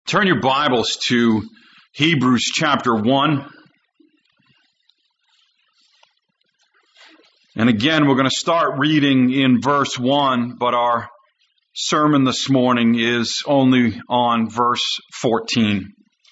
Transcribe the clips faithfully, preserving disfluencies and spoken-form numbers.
Turn your Bibles to Hebrews chapter one. And again, we're going to start reading in verse one, but our sermon this morning is only on verse fourteen.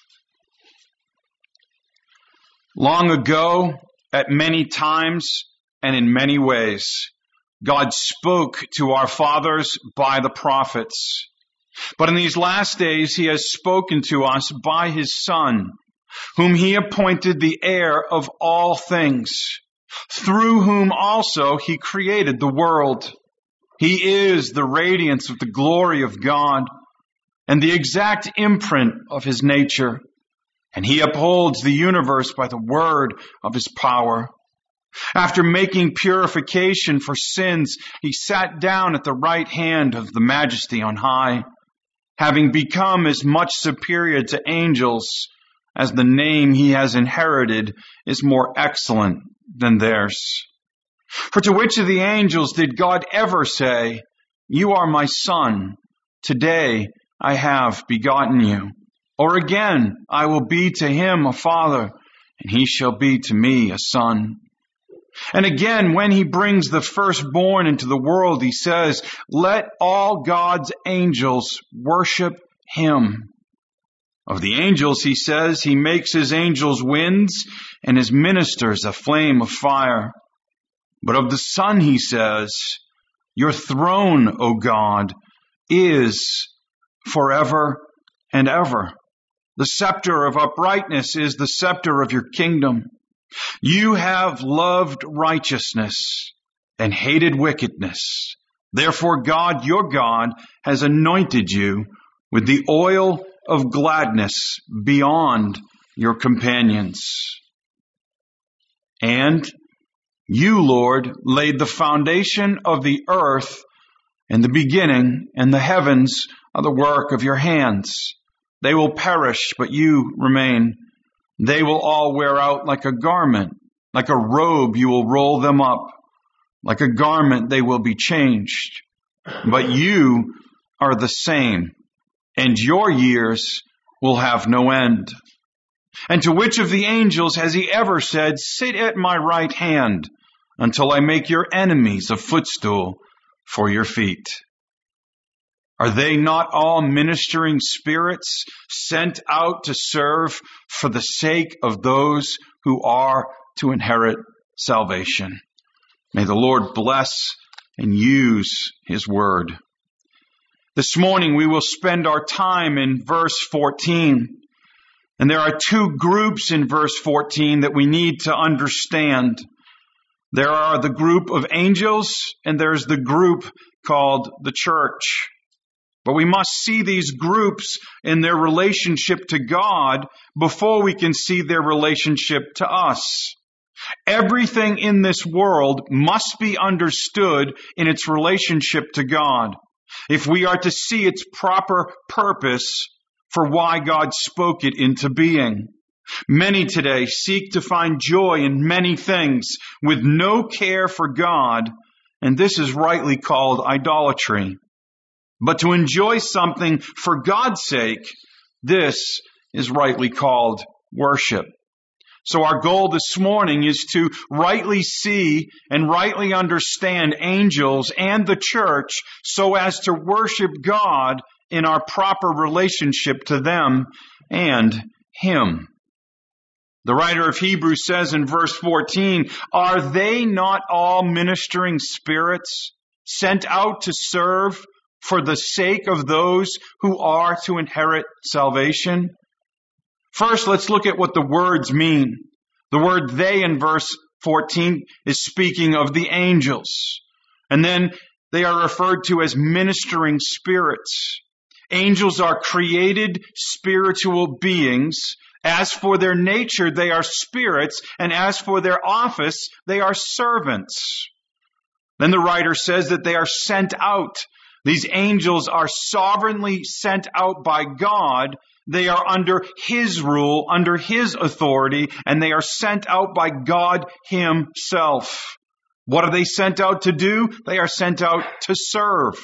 Long ago, at many times and in many ways, God spoke to our fathers by the prophets. But in these last days, he has spoken to us by his Son, whom he appointed the heir of all things, through whom also he created the world. He is the radiance of the glory of God and the exact imprint of his nature, and he upholds the universe by the word of his power. After making purification for sins, he sat down at the right hand of the Majesty on high, having become as much superior to angels as the name he has inherited is more excellent than theirs. For to which of the angels did God ever say, "You are my son, today I have begotten you"? Or again, "I will be to him a father, and he shall be to me a son"? And again, when he brings the firstborn into the world, he says, "Let all God's angels worship him." Of the angels, he says, he makes his angels winds and his ministers a flame of fire. But of the Son, he says, "Your throne, O God, is forever and ever. The scepter of uprightness is the scepter of your kingdom. You have loved righteousness and hated wickedness. Therefore God, your God, has anointed you with the oil of gladness beyond your companions. And you, Lord, laid the foundation of the earth, and the beginning, and the heavens are the work of your hands. They will perish, but you remain. They will all wear out like a garment. Like a robe, you will roll them up. Like a garment, they will be changed. But you are the same, and your years will have no end. And to which of the angels has he ever said, "Sit at my right hand until I make your enemies a footstool for your feet"? Are they not all ministering spirits sent out to serve for the sake of those who are to inherit salvation? May the Lord bless and use his word. This morning we will spend our time in verse fourteen. And there are two groups in verse fourteen that we need to understand. There are the group of angels and there's the group called the church. But we must see these groups in their relationship to God before we can see their relationship to us. Everything in this world must be understood in its relationship to God if we are to see its proper purpose for why God spoke it into being. Many today seek to find joy in many things with no care for God, and this is rightly called idolatry. But to enjoy something for God's sake, this is rightly called worship. So our goal this morning is to rightly see and rightly understand angels and the church so as to worship God in our proper relationship to them and him. The writer of Hebrews says in verse fourteen, "Are they not all ministering spirits sent out to serve for the sake of those who are to inherit salvation?" First, let's look at what the words mean. The word "they" in verse fourteen is speaking of the angels. And then they are referred to as ministering spirits. Angels are created spiritual beings. As for their nature, they are spirits. And as for their office, they are servants. Then the writer says that they are sent out. These angels are sovereignly sent out by God. They are under his rule, under his authority, and they are sent out by God himself. What are they sent out to do? They are sent out to serve.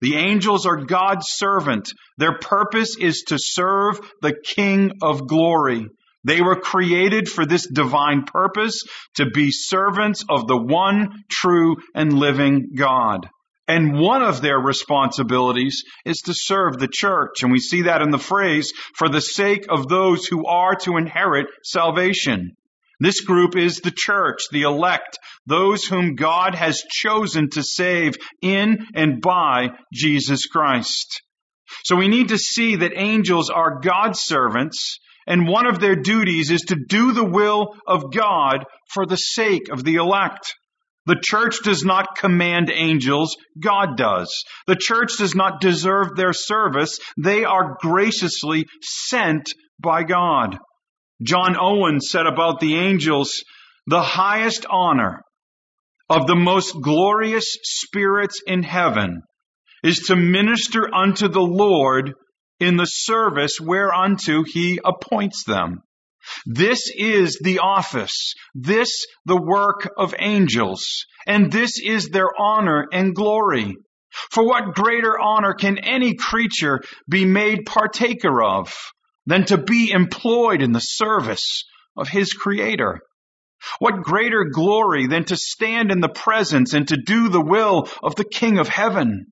The angels are God's servant. Their purpose is to serve the King of glory. They were created for this divine purpose, to be servants of the one true and living God. And one of their responsibilities is to serve the church. And we see that in the phrase, for the sake of those who are to inherit salvation. This group is the church, the elect, those whom God has chosen to save in and by Jesus Christ. So we need to see that angels are God's servants, and one of their duties is to do the will of God for the sake of the elect. The church does not command angels, God does. The church does not deserve their service. They are graciously sent by God. John Owen said about the angels, the highest honor of the most glorious spirits in heaven is to minister unto the Lord in the service whereunto he appoints them. This is the office, this the work of angels, and this is their honor and glory. For what greater honor can any creature be made partaker of than to be employed in the service of his Creator? What greater glory than to stand in the presence and to do the will of the King of heaven?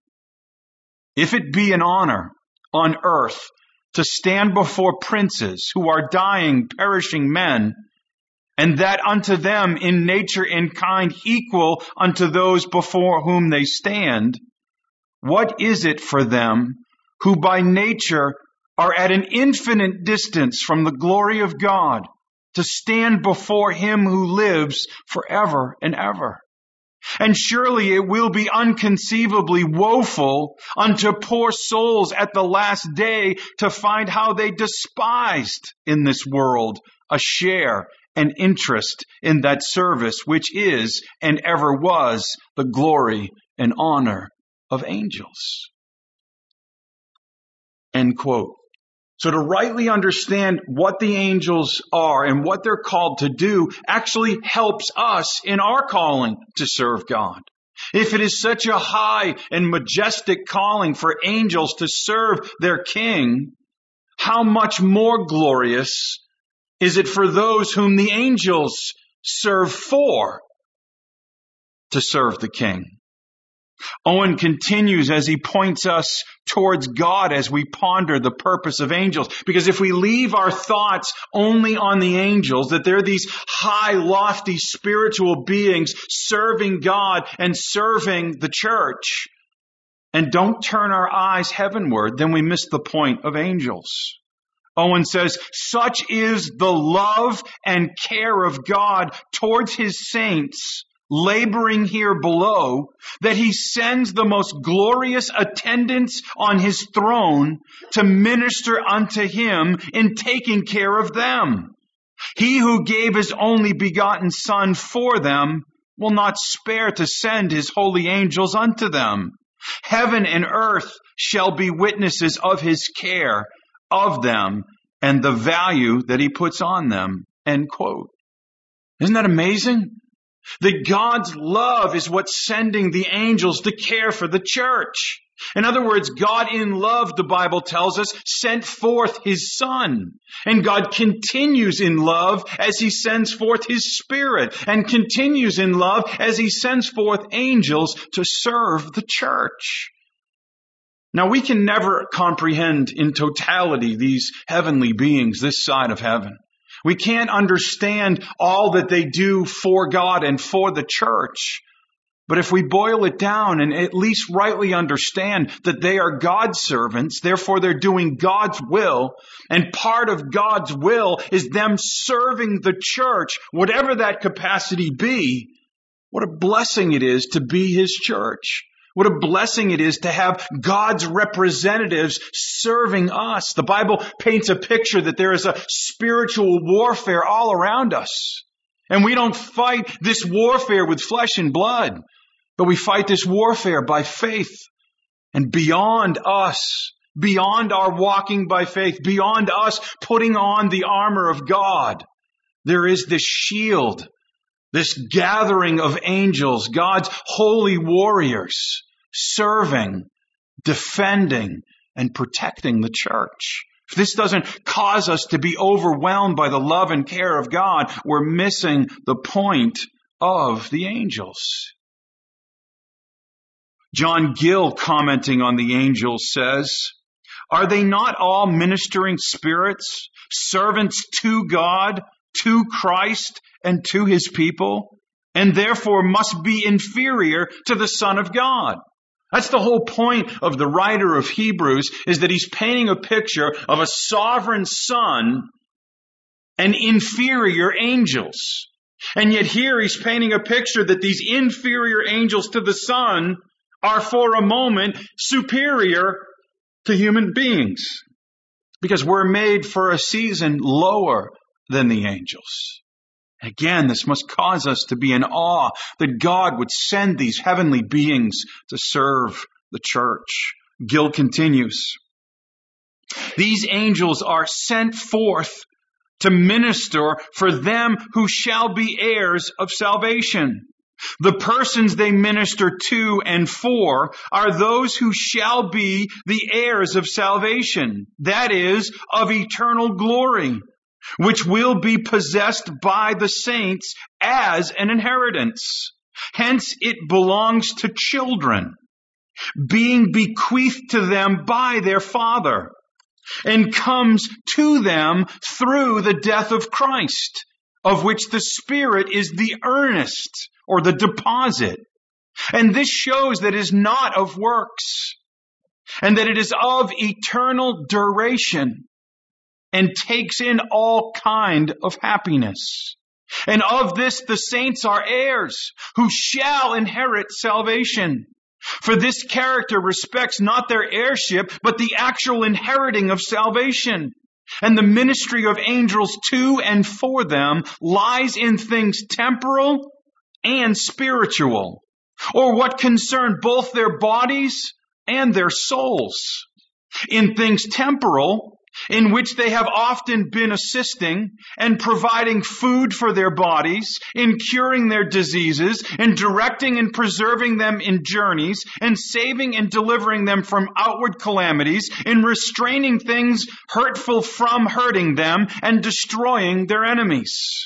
If it be an honor on earth to stand before princes who are dying, perishing men, and that unto them in nature and kind equal unto those before whom they stand, what is it for them who by nature are at an infinite distance from the glory of God to stand before him who lives forever and ever? And surely it will be unconceivably woeful unto poor souls at the last day to find how they despised in this world a share and interest in that service which is and ever was the glory and honor of angels. End quote. So to rightly understand what the angels are and what they're called to do actually helps us in our calling to serve God. If it is such a high and majestic calling for angels to serve their King, how much more glorious is it for those whom the angels serve for to serve the King? Owen continues as he points us towards God as we ponder the purpose of angels. Because if we leave our thoughts only on the angels, that they're these high, lofty spiritual beings serving God and serving the church, and don't turn our eyes heavenward, then we miss the point of angels. Owen says, such is the love and care of God towards his saints laboring here below, that he sends the most glorious attendants on his throne to minister unto him in taking care of them. He who gave his only begotten Son for them will not spare to send his holy angels unto them. Heaven and earth shall be witnesses of his care of them and the value that he puts on them. End quote. Isn't that amazing? That God's love is what's sending the angels to care for the church. In other words, God in love, the Bible tells us, sent forth his Son. And God continues in love as he sends forth his Spirit, and continues in love as he sends forth angels to serve the church. Now, we can never comprehend in totality these heavenly beings this side of heaven. We can't understand all that they do for God and for the church. But if we boil it down and at least rightly understand that they are God's servants, therefore they're doing God's will, and part of God's will is them serving the church, whatever that capacity be, what a blessing it is to be his church. What a blessing it is to have God's representatives serving us. The Bible paints a picture that there is a spiritual warfare all around us. And we don't fight this warfare with flesh and blood, but we fight this warfare by faith. And beyond us, beyond our walking by faith, beyond us putting on the armor of God, there is this shield, this gathering of angels, God's holy warriors, serving defending and protecting the church. If this doesn't cause us to be overwhelmed by the love and care of God, we're missing the point of the angels. John Gill, commenting on the angels, says, "Are they not all ministering spirits, servants to God, to Christ, and to his people, and therefore must be inferior to the Son of God?" That's the whole point of the writer of Hebrews, is that he's painting a picture of a sovereign Son and inferior angels. And yet here he's painting a picture that these inferior angels to the Son are for a moment superior to human beings, because we're made for a season lower than the angels. Again, this must cause us to be in awe that God would send these heavenly beings to serve the church. Gill continues, "These angels are sent forth to minister for them who shall be heirs of salvation. The persons they minister to and for are those who shall be the heirs of salvation, that is, of eternal glory, which will be possessed by the saints as an inheritance. Hence it belongs to children, being bequeathed to them by their Father, and comes to them through the death of Christ, of which the Spirit is the earnest or the deposit. And this shows that it is not of works, and that it is of eternal duration, and takes in all kind of happiness. And of this the saints are heirs, who shall inherit salvation. For this character respects not their heirship, but the actual inheriting of salvation. And the ministry of angels to and for them lies in things temporal and spiritual, or what concern both their bodies and their souls. In things temporal, in which they have often been assisting and providing food for their bodies, in curing their diseases, in directing and preserving them in journeys, and saving and delivering them from outward calamities, in restraining things hurtful from hurting them, and destroying their enemies.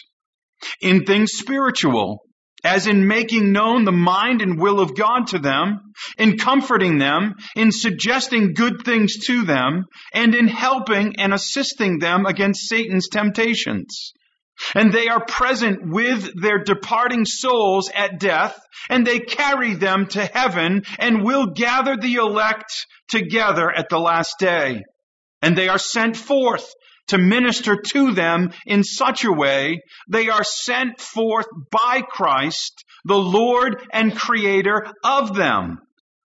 In things spiritual, as in making known the mind and will of God to them, in comforting them, in suggesting good things to them, and in helping and assisting them against Satan's temptations. And they are present with their departing souls at death, and they carry them to heaven, and will gather the elect together at the last day. And they are sent forth to minister to them in such a way. They are sent forth by Christ, the Lord and Creator of them,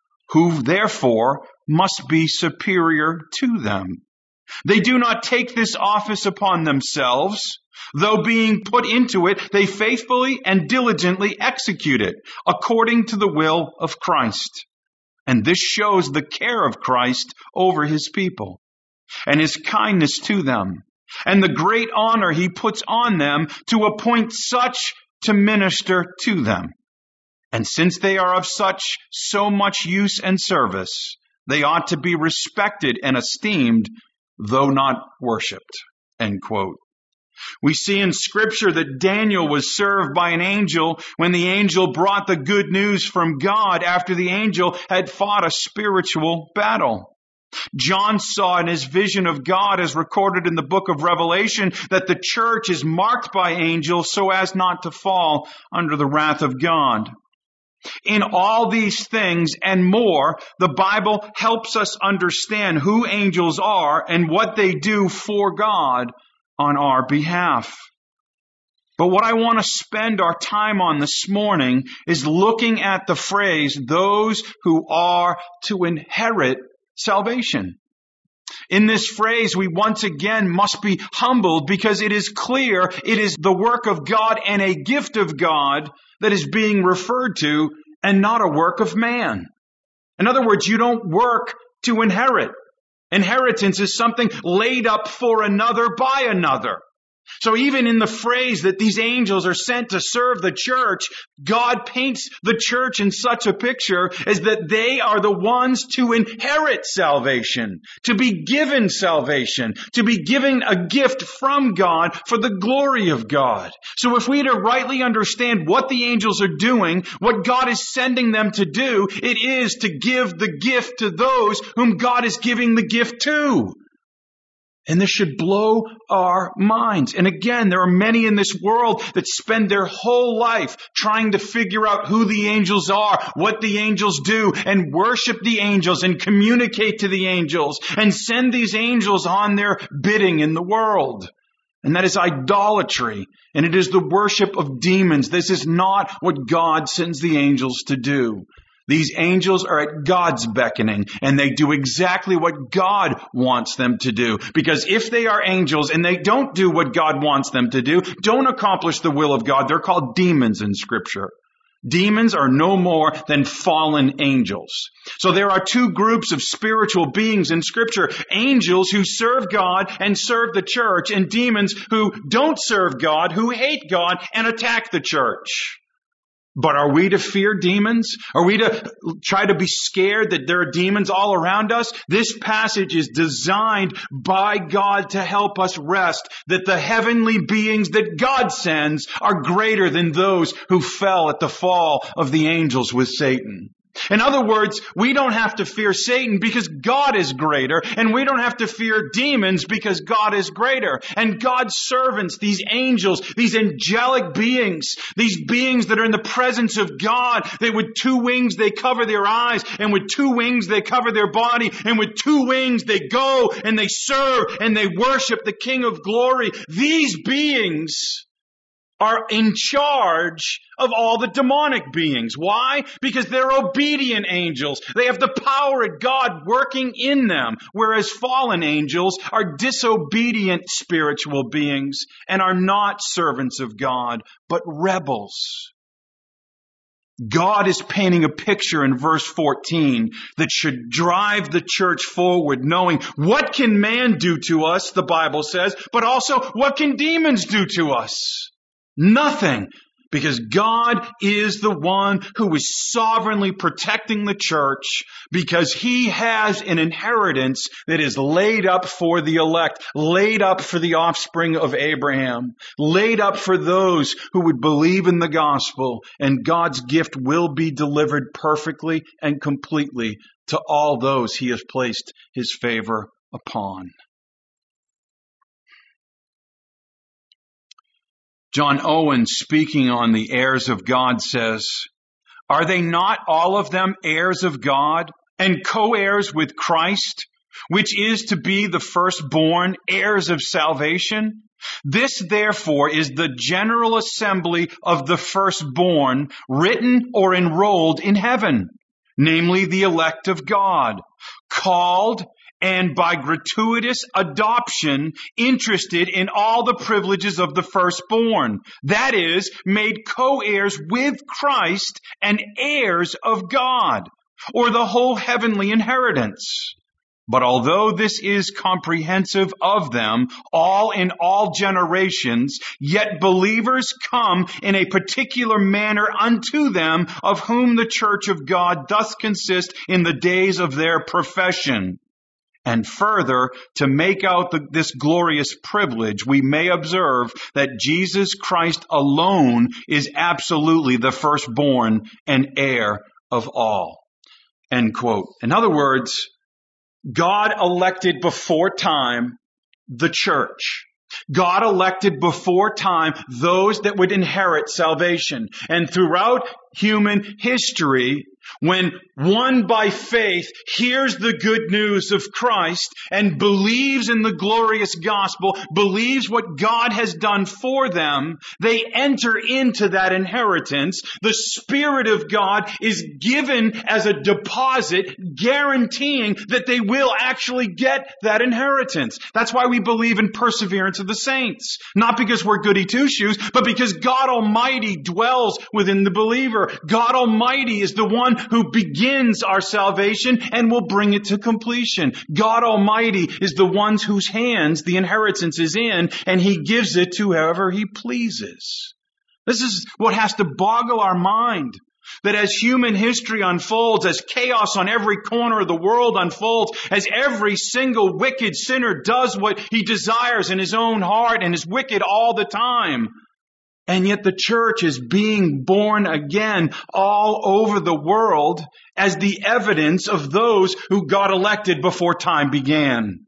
who therefore must be superior to them. They do not take this office upon themselves, though being put into it, they faithfully and diligently execute it according to the will of Christ. And this shows the care of Christ over his people, and his kindness to them, and the great honor he puts on them to appoint such to minister to them. And since they are of such so much use and service, they ought to be respected and esteemed, though not worshipped. End quote. We see in Scripture that Daniel was served by an angel when the angel brought the good news from God after the angel had fought a spiritual battle. John saw in his vision of God, as recorded in the book of Revelation, that the church is marked by angels so as not to fall under the wrath of God. In all these things and more, the Bible helps us understand who angels are and what they do for God on our behalf. But what I want to spend our time on this morning is looking at the phrase, those who are to inherit salvation. In this phrase, we once again must be humbled because it is clear it is the work of God and a gift of God that is being referred to, and not a work of man. In other words, you don't work to inherit. Inheritance is something laid up for another by another. So even in the phrase that these angels are sent to serve the church, God paints the church in such a picture as that they are the ones to inherit salvation, to be given salvation, to be given a gift from God for the glory of God. So if we are to rightly understand what the angels are doing, what God is sending them to do, it is to give the gift to those whom God is giving the gift to. And this should blow our minds. And again, there are many in this world that spend their whole life trying to figure out who the angels are, what the angels do, and worship the angels and communicate to the angels and send these angels on their bidding in the world. And that is idolatry. And it is the worship of demons. This is not what God sends the angels to do. These angels are at God's beckoning, and they do exactly what God wants them to do. Because if they are angels and they don't do what God wants them to do, don't accomplish the will of God, they're called demons in Scripture. Demons are no more than fallen angels. So there are two groups of spiritual beings in Scripture. Angels who serve God and serve the church, and demons who don't serve God, who hate God and attack the church. But are we to fear demons? Are we to try to be scared that there are demons all around us? This passage is designed by God to help us rest that the heavenly beings that God sends are greater than those who fell at the fall of the angels with Satan. In other words, we don't have to fear Satan because God is greater, and we don't have to fear demons because God is greater. And God's servants, these angels, these angelic beings, these beings that are in the presence of God, that with two wings they cover their eyes, and with two wings they cover their body, and with two wings they go and they serve and they worship the King of glory. These beings are in charge of all the demonic beings. Why? Because they're obedient angels. They have the power of God working in them, whereas fallen angels are disobedient spiritual beings and are not servants of God, but rebels. God is painting a picture in verse fourteen that should drive the church forward, knowing what can man do to us, the Bible says, but also what can demons do to us? Nothing, because God is the one who is sovereignly protecting the church, because He has an inheritance that is laid up for the elect, laid up for the offspring of Abraham, laid up for those who would believe in the gospel, and God's gift will be delivered perfectly and completely to all those He has placed His favor upon. John Owen, speaking on the heirs of God, says, "Are they not all of them heirs of God and co-heirs with Christ, which is to be the firstborn, heirs of salvation? This, therefore, is the general assembly of the firstborn, written or enrolled in heaven, namely the elect of God, called and by gratuitous adoption interested in all the privileges of the firstborn, that is, made co-heirs with Christ and heirs of God, or the whole heavenly inheritance. But although this is comprehensive of them, all in all generations, yet believers come in a particular manner unto them, of whom the church of God doth consist in the days of their profession. And further, to make out the, this glorious privilege, we may observe that Jesus Christ alone is absolutely the firstborn and heir of all." End quote. In other words, God elected before time the church. God elected before time those that would inherit salvation. And throughout human history, when one by faith hears the good news of Christ and believes in the glorious gospel, believes what God has done for them, they enter into that inheritance. The Spirit of God is given as a deposit, guaranteeing that they will actually get that inheritance. That's why we believe in perseverance of the saints. Not because we're goody two-shoes, but because God Almighty dwells within the believer. God Almighty is the one who begins our salvation and will bring it to completion. God Almighty is the one whose hands the inheritance is in, and He gives it to whoever He pleases. This is what has to boggle our mind. That as human history unfolds, as chaos on every corner of the world unfolds, as every single wicked sinner does what he desires in his own heart and is wicked all the time, and yet the church is being born again all over the world as the evidence of those who got elected before time began.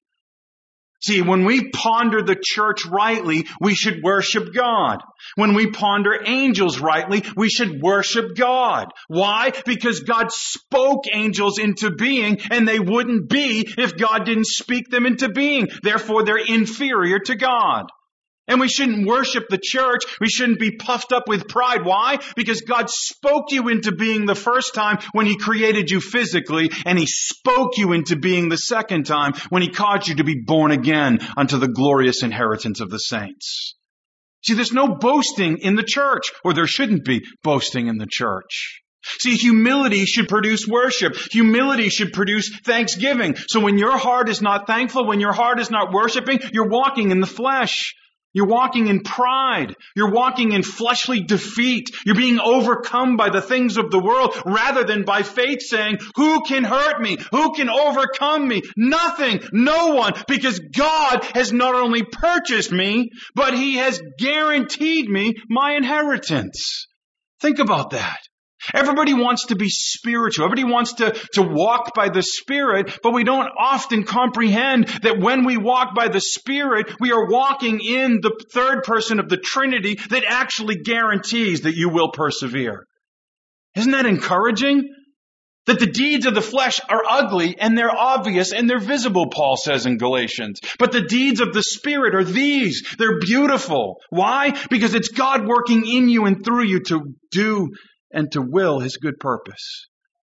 See, when we ponder the church rightly, we should worship God. When we ponder angels rightly, we should worship God. Why? Because God spoke angels into being, and they wouldn't be if God didn't speak them into being. Therefore, they're inferior to God. And we shouldn't worship the church. We shouldn't be puffed up with pride. Why? Because God spoke you into being the first time when He created you physically, and He spoke you into being the second time when He caused you to be born again unto the glorious inheritance of the saints. See, there's no boasting in the church, or there shouldn't be boasting in the church. See, humility should produce worship. Humility should produce thanksgiving. So when your heart is not thankful, when your heart is not worshiping, you're walking in the flesh. You're walking in pride. You're walking in fleshly defeat. You're being overcome by the things of the world rather than by faith, saying, who can hurt me? Who can overcome me? Nothing. No one. Because God has not only purchased me, but He has guaranteed me my inheritance. Think about that. Everybody wants to be spiritual. Everybody wants to, to walk by the Spirit, but we don't often comprehend that when we walk by the Spirit, we are walking in the third person of the Trinity that actually guarantees that you will persevere. Isn't that encouraging? That the deeds of the flesh are ugly and they're obvious and they're visible, Paul says in Galatians. But the deeds of the Spirit are these. They're beautiful. Why? Because it's God working in you and through you to do and to will His good purpose.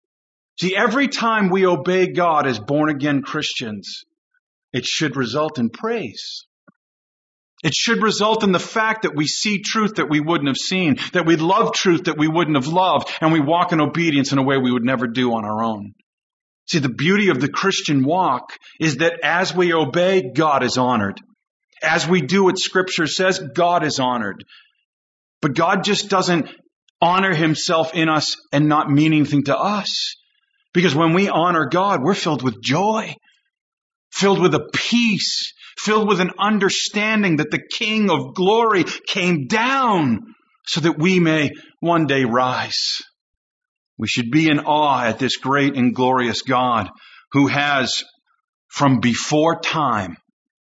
See, every time we obey God as born-again Christians, it should result in praise. It should result in the fact that we see truth that we wouldn't have seen, that we love truth that we wouldn't have loved, and we walk in obedience in a way we would never do on our own. See, the beauty of the Christian walk is that as we obey, God is honored. As we do what Scripture says, God is honored. But God just doesn't honor Himself in us and not mean anything to us. Because when we honor God, we're filled with joy, filled with a peace, filled with an understanding that the King of glory came down so that we may one day rise. We should be in awe at this great and glorious God who has, from before time,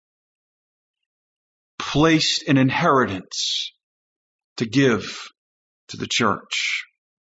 placed an inheritance to give to the church.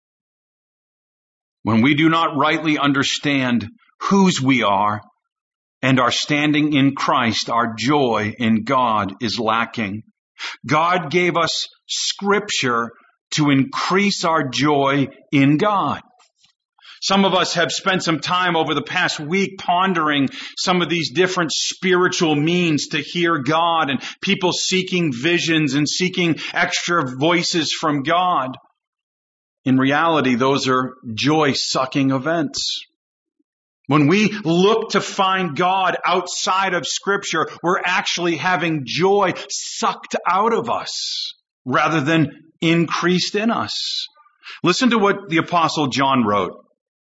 When we do not rightly understand whose we are and our standing in Christ, our joy in God is lacking. God gave us Scripture to increase our joy in God. Some of us have spent some time over the past week pondering some of these different spiritual means to hear God and people seeking visions and seeking extra voices from God. In reality, those are joy-sucking events. When we look to find God outside of Scripture, we're actually having joy sucked out of us rather than increased in us. Listen to what the Apostle John wrote.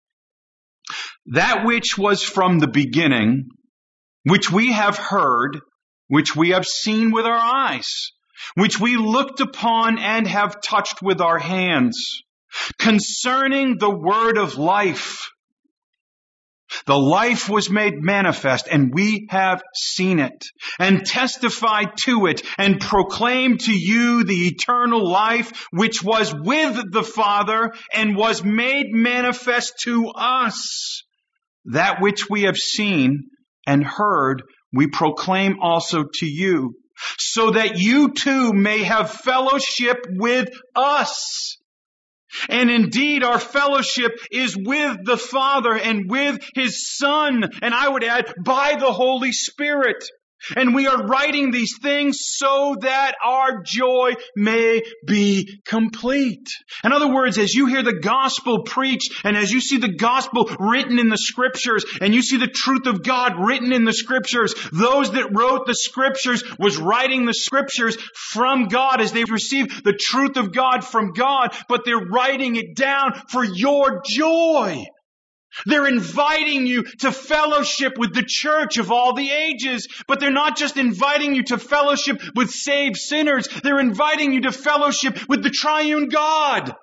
That which was from the beginning, which we have heard, which we have seen with our eyes, which we looked upon and have touched with our hands, concerning the word of life. The life was made manifest, and we have seen it, and testified to it, and proclaimed to you the eternal life which was with the Father, and was made manifest to us. That which we have seen and heard, we proclaim also to you, so that you too may have fellowship with us. And indeed, our fellowship is with the Father and with His Son, and I would add, by the Holy Spirit. And we are writing these things so that our joy may be complete. In other words, as you hear the gospel preached and as you see the gospel written in the scriptures and you see the truth of God written in the scriptures, those that wrote the scriptures was writing the scriptures from God as they received the truth of God from God, but they're writing it down for your joy. They're inviting you to fellowship with the church of all the ages, but they're not just inviting you to fellowship with saved sinners. They're inviting you to fellowship with the triune God.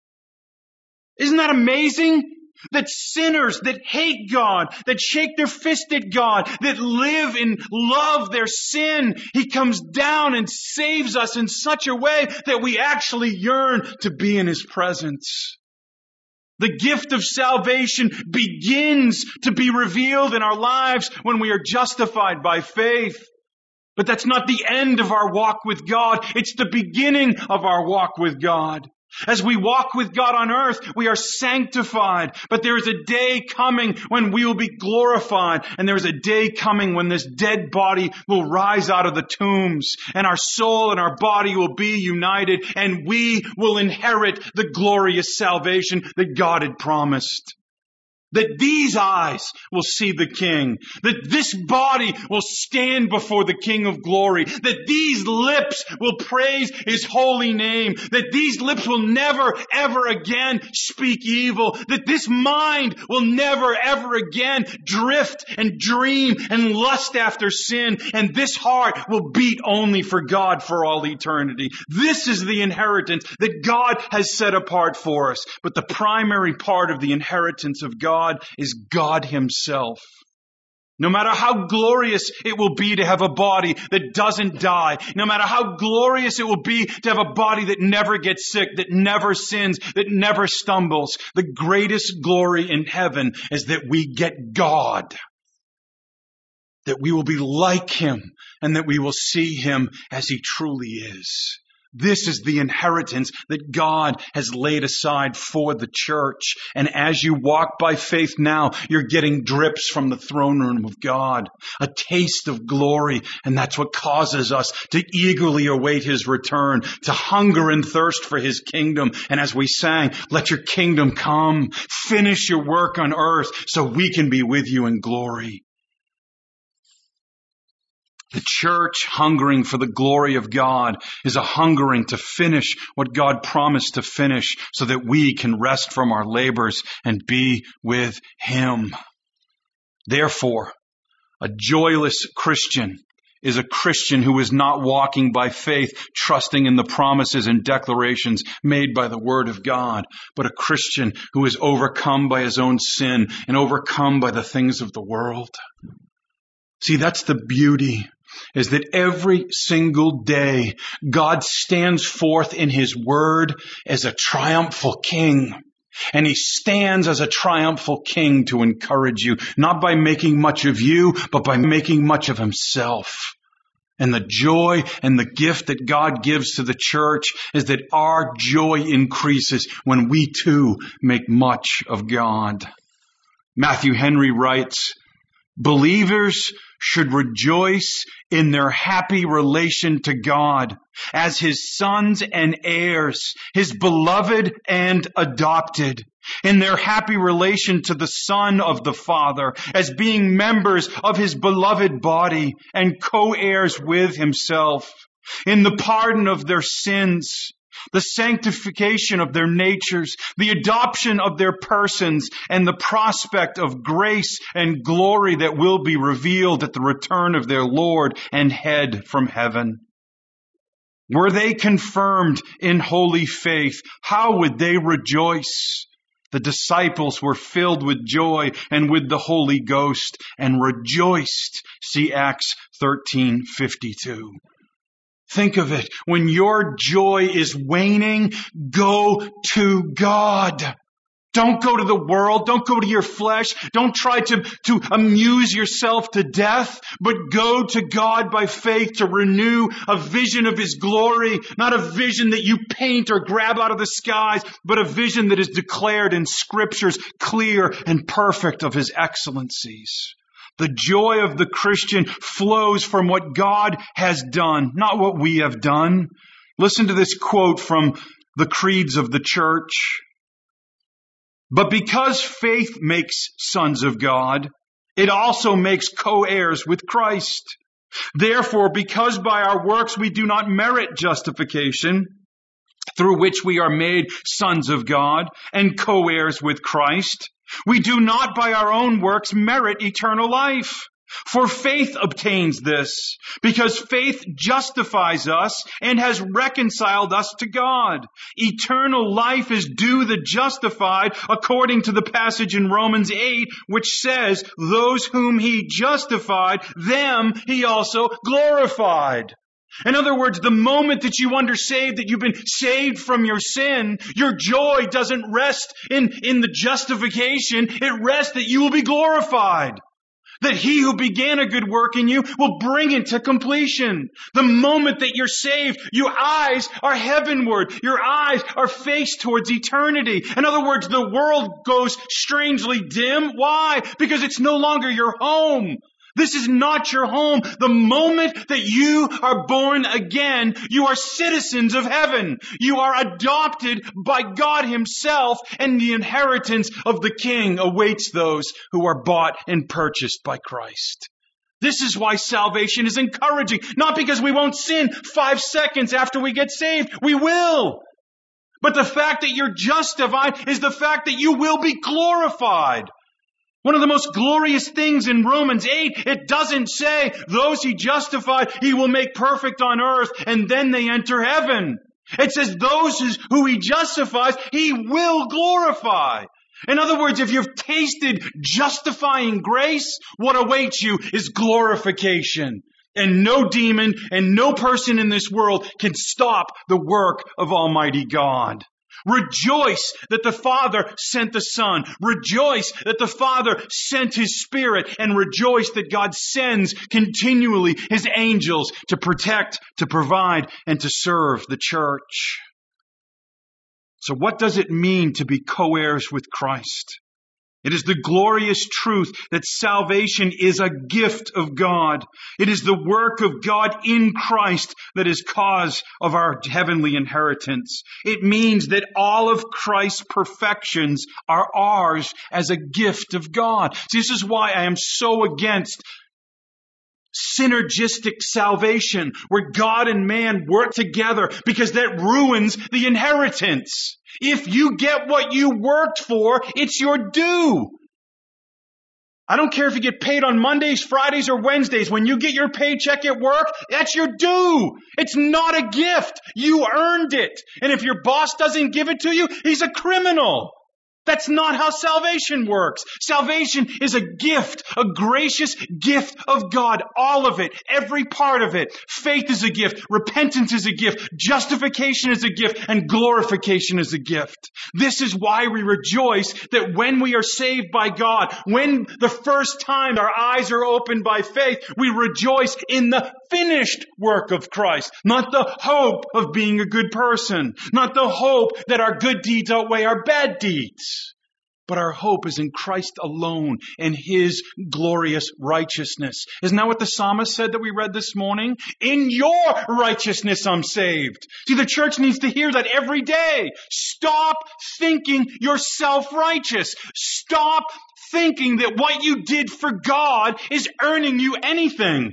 Isn't that amazing? That sinners that hate God, that shake their fist at God, that live in love their sin, He comes down and saves us in such a way that we actually yearn to be in His presence. The gift of salvation begins to be revealed in our lives when we are justified by faith. But that's not the end of our walk with God. It's the beginning of our walk with God. As we walk with God on earth, we are sanctified. But there is a day coming when we will be glorified. And there is a day coming when this dead body will rise out of the tombs. And our soul and our body will be united. And we will inherit the glorious salvation that God had promised. That these eyes will see the King. That this body will stand before the King of glory. That these lips will praise His holy name. That these lips will never, ever again speak evil. That this mind will never, ever again drift and dream and lust after sin. And this heart will beat only for God for all eternity. This is the inheritance that God has set apart for us. But the primary part of the inheritance of God God is God Himself. No matter how glorious it will be to have a body that doesn't die, no matter how glorious it will be to have a body that never gets sick, that never sins, that never stumbles, the greatest glory in heaven is that we get God. That we will be like Him and that we will see Him as He truly is. This is the inheritance that God has laid aside for the church. And as you walk by faith now, you're getting drips from the throne room of God, a taste of glory. And that's what causes us to eagerly await His return, to hunger and thirst for His kingdom. And as we sang, let your kingdom come, finish your work on earth so we can be with you in glory. The church hungering for the glory of God is a hungering to finish what God promised to finish so that we can rest from our labors and be with Him. Therefore, a joyless Christian is a Christian who is not walking by faith, trusting in the promises and declarations made by the Word of God, but a Christian who is overcome by his own sin and overcome by the things of the world. See, that's the beauty, is that every single day God stands forth in His Word as a triumphal King. And He stands as a triumphal King to encourage you, not by making much of you, but by making much of Himself. And the joy and the gift that God gives to the church is that our joy increases when we too make much of God. Matthew Henry writes, believers should rejoice in their happy relation to God as His sons and heirs, His beloved and adopted, in their happy relation to the Son of the Father as being members of His beloved body and co-heirs with Himself, in the pardon of their sins, the sanctification of their natures, the adoption of their persons, and the prospect of grace and glory that will be revealed at the return of their Lord and Head from heaven. Were they confirmed in holy faith, how would they rejoice? The disciples were filled with joy and with the Holy Ghost and rejoiced. See Acts thirteen fifty-two. Think of it. When your joy is waning, go to God. Don't go to the world. Don't go to your flesh. Don't try to, to amuse yourself to death, but go to God by faith to renew a vision of His glory, not a vision that you paint or grab out of the skies, but a vision that is declared in Scriptures, clear and perfect of His excellencies. The joy of the Christian flows from what God has done, not what we have done. Listen to this quote from the creeds of the church. But because faith makes sons of God, it also makes co-heirs with Christ. Therefore, because by our works we do not merit justification, through which we are made sons of God and co-heirs with Christ, we do not by our own works merit eternal life. For faith obtains this, because faith justifies us and has reconciled us to God. Eternal life is due the justified, according to the passage in Romans eight, which says, those whom he justified, them he also glorified. In other words, the moment that you understand that you've been saved from your sin, your joy doesn't rest in, in the justification. It rests that you will be glorified. That he who began a good work in you will bring it to completion. The moment that you're saved, your eyes are heavenward. Your eyes are faced towards eternity. In other words, the world goes strangely dim. Why? Because it's no longer your home. This is not your home. The moment that you are born again, you are citizens of heaven. You are adopted by God himself, and the inheritance of the King awaits those who are bought and purchased by Christ. This is why salvation is encouraging. Not because we won't sin five seconds after we get saved. We will. But the fact that you're justified is the fact that you will be glorified. One of the most glorious things in Romans eight, it doesn't say those he justified, he will make perfect on earth and then they enter heaven. It says those who he justifies, he will glorify. In other words, if you've tasted justifying grace, what awaits you is glorification. And no demon and no person in this world can stop the work of Almighty God. Rejoice that the Father sent the Son. Rejoice that the Father sent His Spirit. And rejoice that God sends continually His angels to protect, to provide, and to serve the church. So what does it mean to be co-heirs with Christ? It is the glorious truth that salvation is a gift of God. It is the work of God in Christ that is cause of our heavenly inheritance. It means that all of Christ's perfections are ours as a gift of God. See, this is why I am so against synergistic salvation, where God and man work together, because that ruins the inheritance. If you get what you worked for, it's your due. I don't care if you get paid on Mondays, Fridays, or Wednesdays. When you get your paycheck at work, that's your due. It's not a gift. You earned it. And if your boss doesn't give it to you, he's a criminal. That's not how salvation works. Salvation is a gift, a gracious gift of God. All of it, every part of it. Faith is a gift. Repentance is a gift. Justification is a gift. And glorification is a gift. This is why we rejoice that when we are saved by God, when the first time our eyes are opened by faith, we rejoice in the finished work of Christ. Not the hope of being a good person. Not the hope that our good deeds outweigh our bad deeds. But our hope is in Christ alone and His glorious righteousness. Isn't that what the psalmist said that we read this morning? In your righteousness I'm saved. See, the church needs to hear that every day. Stop thinking you're self-righteous. Stop thinking that what you did for God is earning you anything.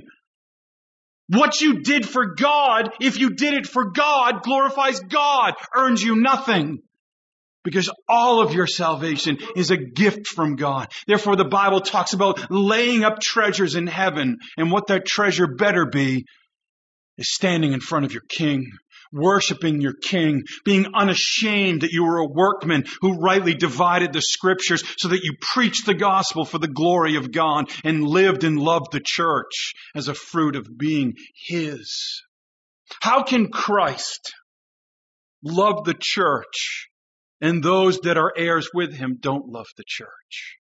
What you did for God, if you did it for God, glorifies God, earns you nothing. Because all of your salvation is a gift from God. Therefore, the Bible talks about laying up treasures in heaven. And what that treasure better be is standing in front of your King, worshiping your King, being unashamed that you were a workman who rightly divided the Scriptures so that you preached the gospel for the glory of God and lived and loved the church as a fruit of being His. How can Christ love the church and those that are heirs with Him don't love the church?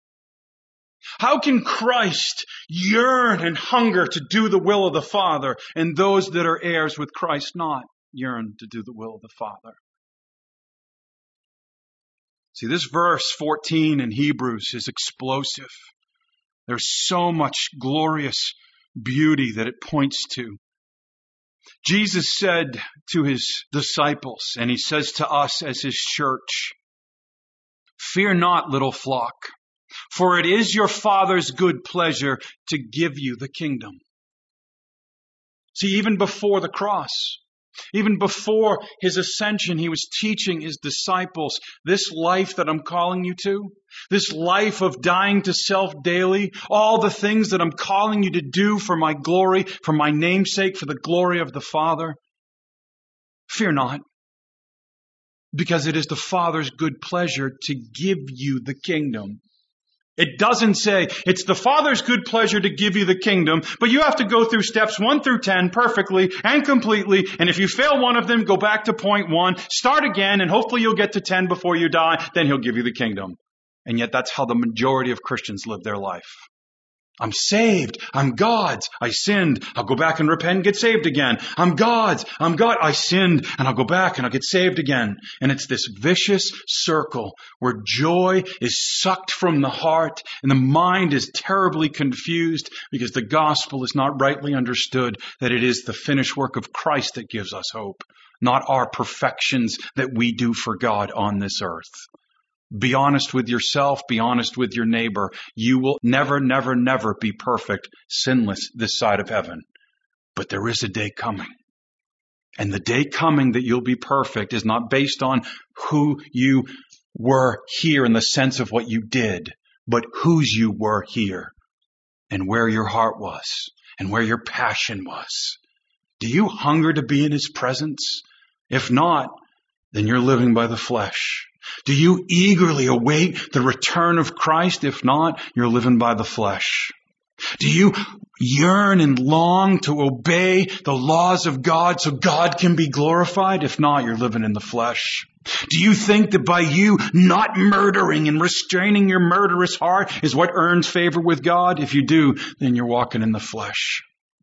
How can Christ yearn and hunger to do the will of the Father and those that are heirs with Christ not yearn to do the will of the Father? See, this verse fourteen in Hebrews is explosive. There's so much glorious beauty that it points to. Jesus said to his disciples, and he says to us as his church, "Fear not, little flock, for it is your Father's good pleasure to give you the kingdom." See, even before the cross, even before his ascension, he was teaching his disciples, this life that I'm calling you to, this life of dying to self daily, all the things that I'm calling you to do for my glory, for my namesake, for the glory of the Father, fear not, because it is the Father's good pleasure to give you the kingdom. It doesn't say it's the Father's good pleasure to give you the kingdom, but you have to go through steps one through ten perfectly and completely. And if you fail one of them, go back to point one, start again, and hopefully you'll get to ten before you die. Then he'll give you the kingdom. And yet that's how the majority of Christians live their life. I'm saved. I'm God's. I sinned. I'll go back and repent and get saved again. I'm God's. I'm God. I sinned and I'll go back and I'll get saved again. And it's this vicious circle where joy is sucked from the heart and the mind is terribly confused because the gospel is not rightly understood, that it is the finished work of Christ that gives us hope, not our perfections that we do for God on this earth. Be honest with yourself. Be honest with your neighbor. You will never, never, never be perfect, sinless this side of heaven. But there is a day coming. And the day coming that you'll be perfect is not based on who you were here in the sense of what you did, but whose you were here and where your heart was and where your passion was. Do you hunger to be in his presence? If not, then you're living by the flesh. Do you eagerly await the return of Christ? If not, you're living by the flesh. Do you yearn and long to obey the laws of God so God can be glorified? If not, you're living in the flesh. Do you think that by you not murdering and restraining your murderous heart is what earns favor with God? If you do, then you're walking in the flesh.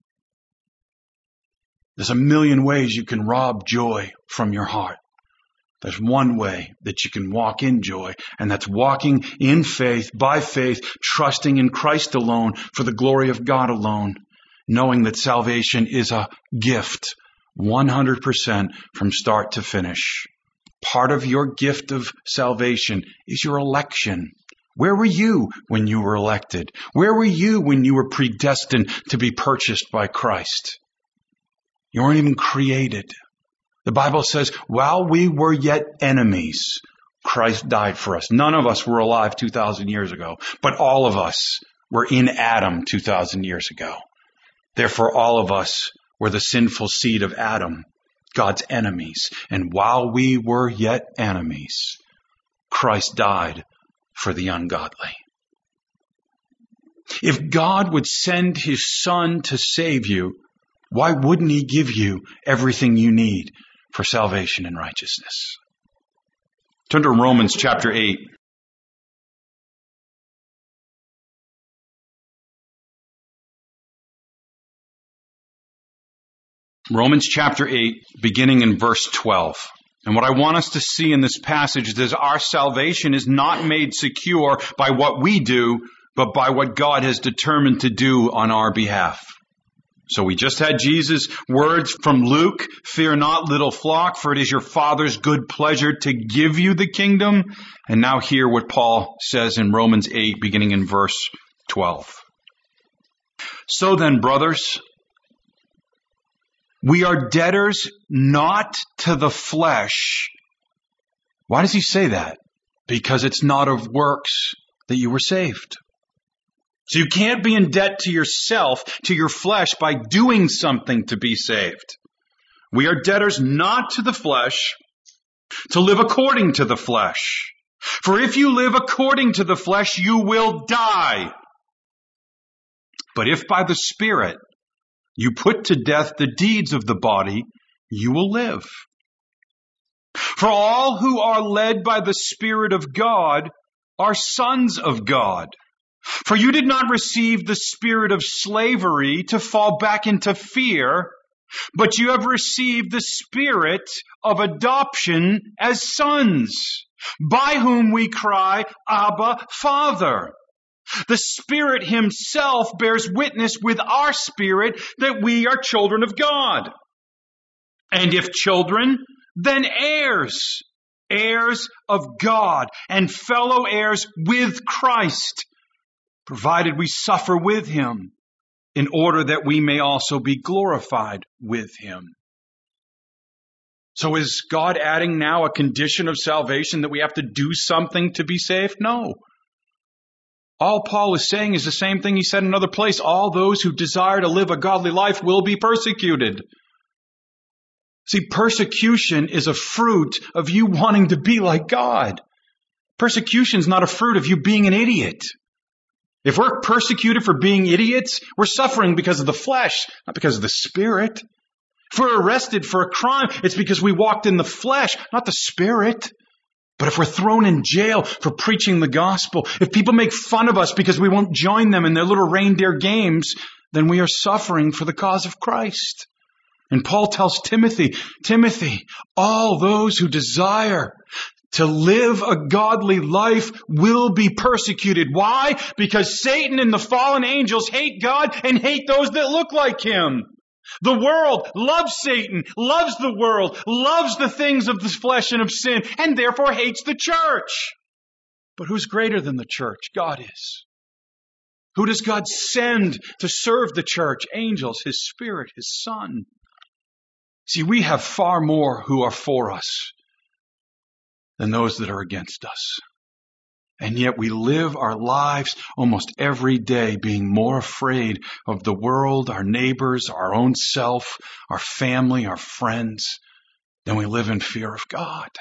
There's a million ways you can rob joy from your heart. There's one way that you can walk in joy, and that's walking in faith, by faith, trusting in Christ alone for the glory of God alone, knowing that salvation is a gift, one hundred percent from start to finish. Part of your gift of salvation is your election. Where were you when you were elected? Where were you when you were predestined to be purchased by Christ? You weren't even created. The Bible says, while we were yet enemies, Christ died for us. None of us were alive two thousand years ago, but all of us were in Adam two thousand years ago. Therefore, all of us were the sinful seed of Adam, God's enemies. And while we were yet enemies, Christ died for the ungodly. If God would send his Son to save you, why wouldn't he give you everything you need for salvation and righteousness? Turn to Romans chapter eight. Romans chapter eight, beginning in verse twelve. And what I want us to see in this passage is our salvation is not made secure by what we do, but by what God has determined to do on our behalf. So we just had Jesus' words from Luke, "Fear not, little flock, for it is your Father's good pleasure to give you the kingdom." And now hear what Paul says in Romans eight, beginning in verse twelve. "So then, brothers, we are debtors not to the flesh." Why does he say that? Because it's not of works that you were saved. So you can't be in debt to yourself, to your flesh, by doing something to be saved. We are debtors not to the flesh, to live according to the flesh. For if you live according to the flesh, you will die. But if by the Spirit you put to death the deeds of the body, you will live. For all who are led by the Spirit of God are sons of God. For you did not receive the spirit of slavery to fall back into fear, but you have received the Spirit of adoption as sons, by whom we cry, Abba, Father. The Spirit Himself bears witness with our spirit that we are children of God. And if children, then heirs, heirs of God and fellow heirs with Christ, provided we suffer with Him, in order that we may also be glorified with Him. So is God adding now a condition of salvation that we have to do something to be saved? No. All Paul is saying is the same thing he said in another place. All those who desire to live a godly life will be persecuted. See, persecution is a fruit of you wanting to be like God. Persecution is not a fruit of you being an idiot. If we're persecuted for being idiots, we're suffering because of the flesh, not because of the Spirit. If we're arrested for a crime, it's because we walked in the flesh, not the Spirit. But if we're thrown in jail for preaching the gospel, if people make fun of us because we won't join them in their little reindeer games, then we are suffering for the cause of Christ. And Paul tells Timothy, Timothy, all those who desire to live a godly life will be persecuted. Why? Because Satan and the fallen angels hate God and hate those that look like Him. The world loves Satan, loves the world, loves the things of the flesh and of sin, and therefore hates the church. But who's greater than the church? God is. Who does God send to serve the church? Angels, His Spirit, His Son. See, we have far more who are for us than those that are against us. And yet we live our lives almost every day being more afraid of the world, our neighbors, our own self, our family, our friends, than we live in fear of God.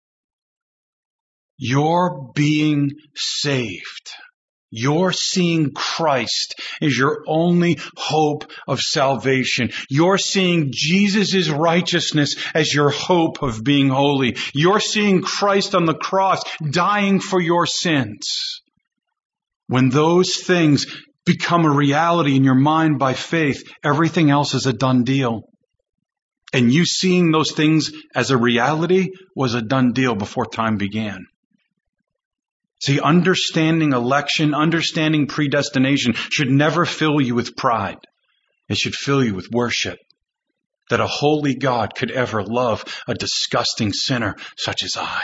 Your being saved, your seeing Christ is your only hope of salvation. You're seeing Jesus' righteousness as your hope of being holy. You're seeing Christ on the cross dying for your sins. When those things become a reality in your mind by faith, everything else is a done deal. And you seeing those things as a reality was a done deal before time began. See, understanding election, understanding predestination should never fill you with pride. It should fill you with worship. That a holy God could ever love a disgusting sinner such as I.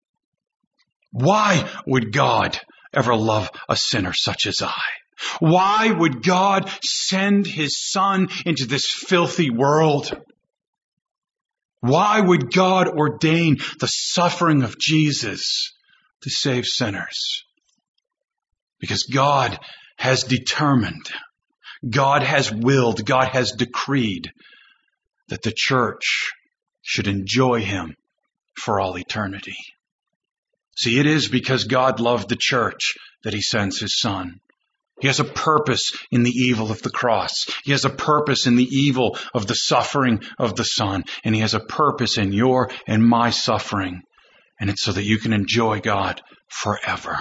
Why would God ever love a sinner such as I? Why would God send His Son into this filthy world? Why would God ordain the suffering of Jesus to save sinners? Because God has determined, God has willed, God has decreed that the church should enjoy Him for all eternity. See, it is because God loved the church that He sends His Son. He has a purpose in the evil of the cross. He has a purpose in the evil of the suffering of the Son. And He has a purpose in your and my suffering. And it's so that you can enjoy God forever.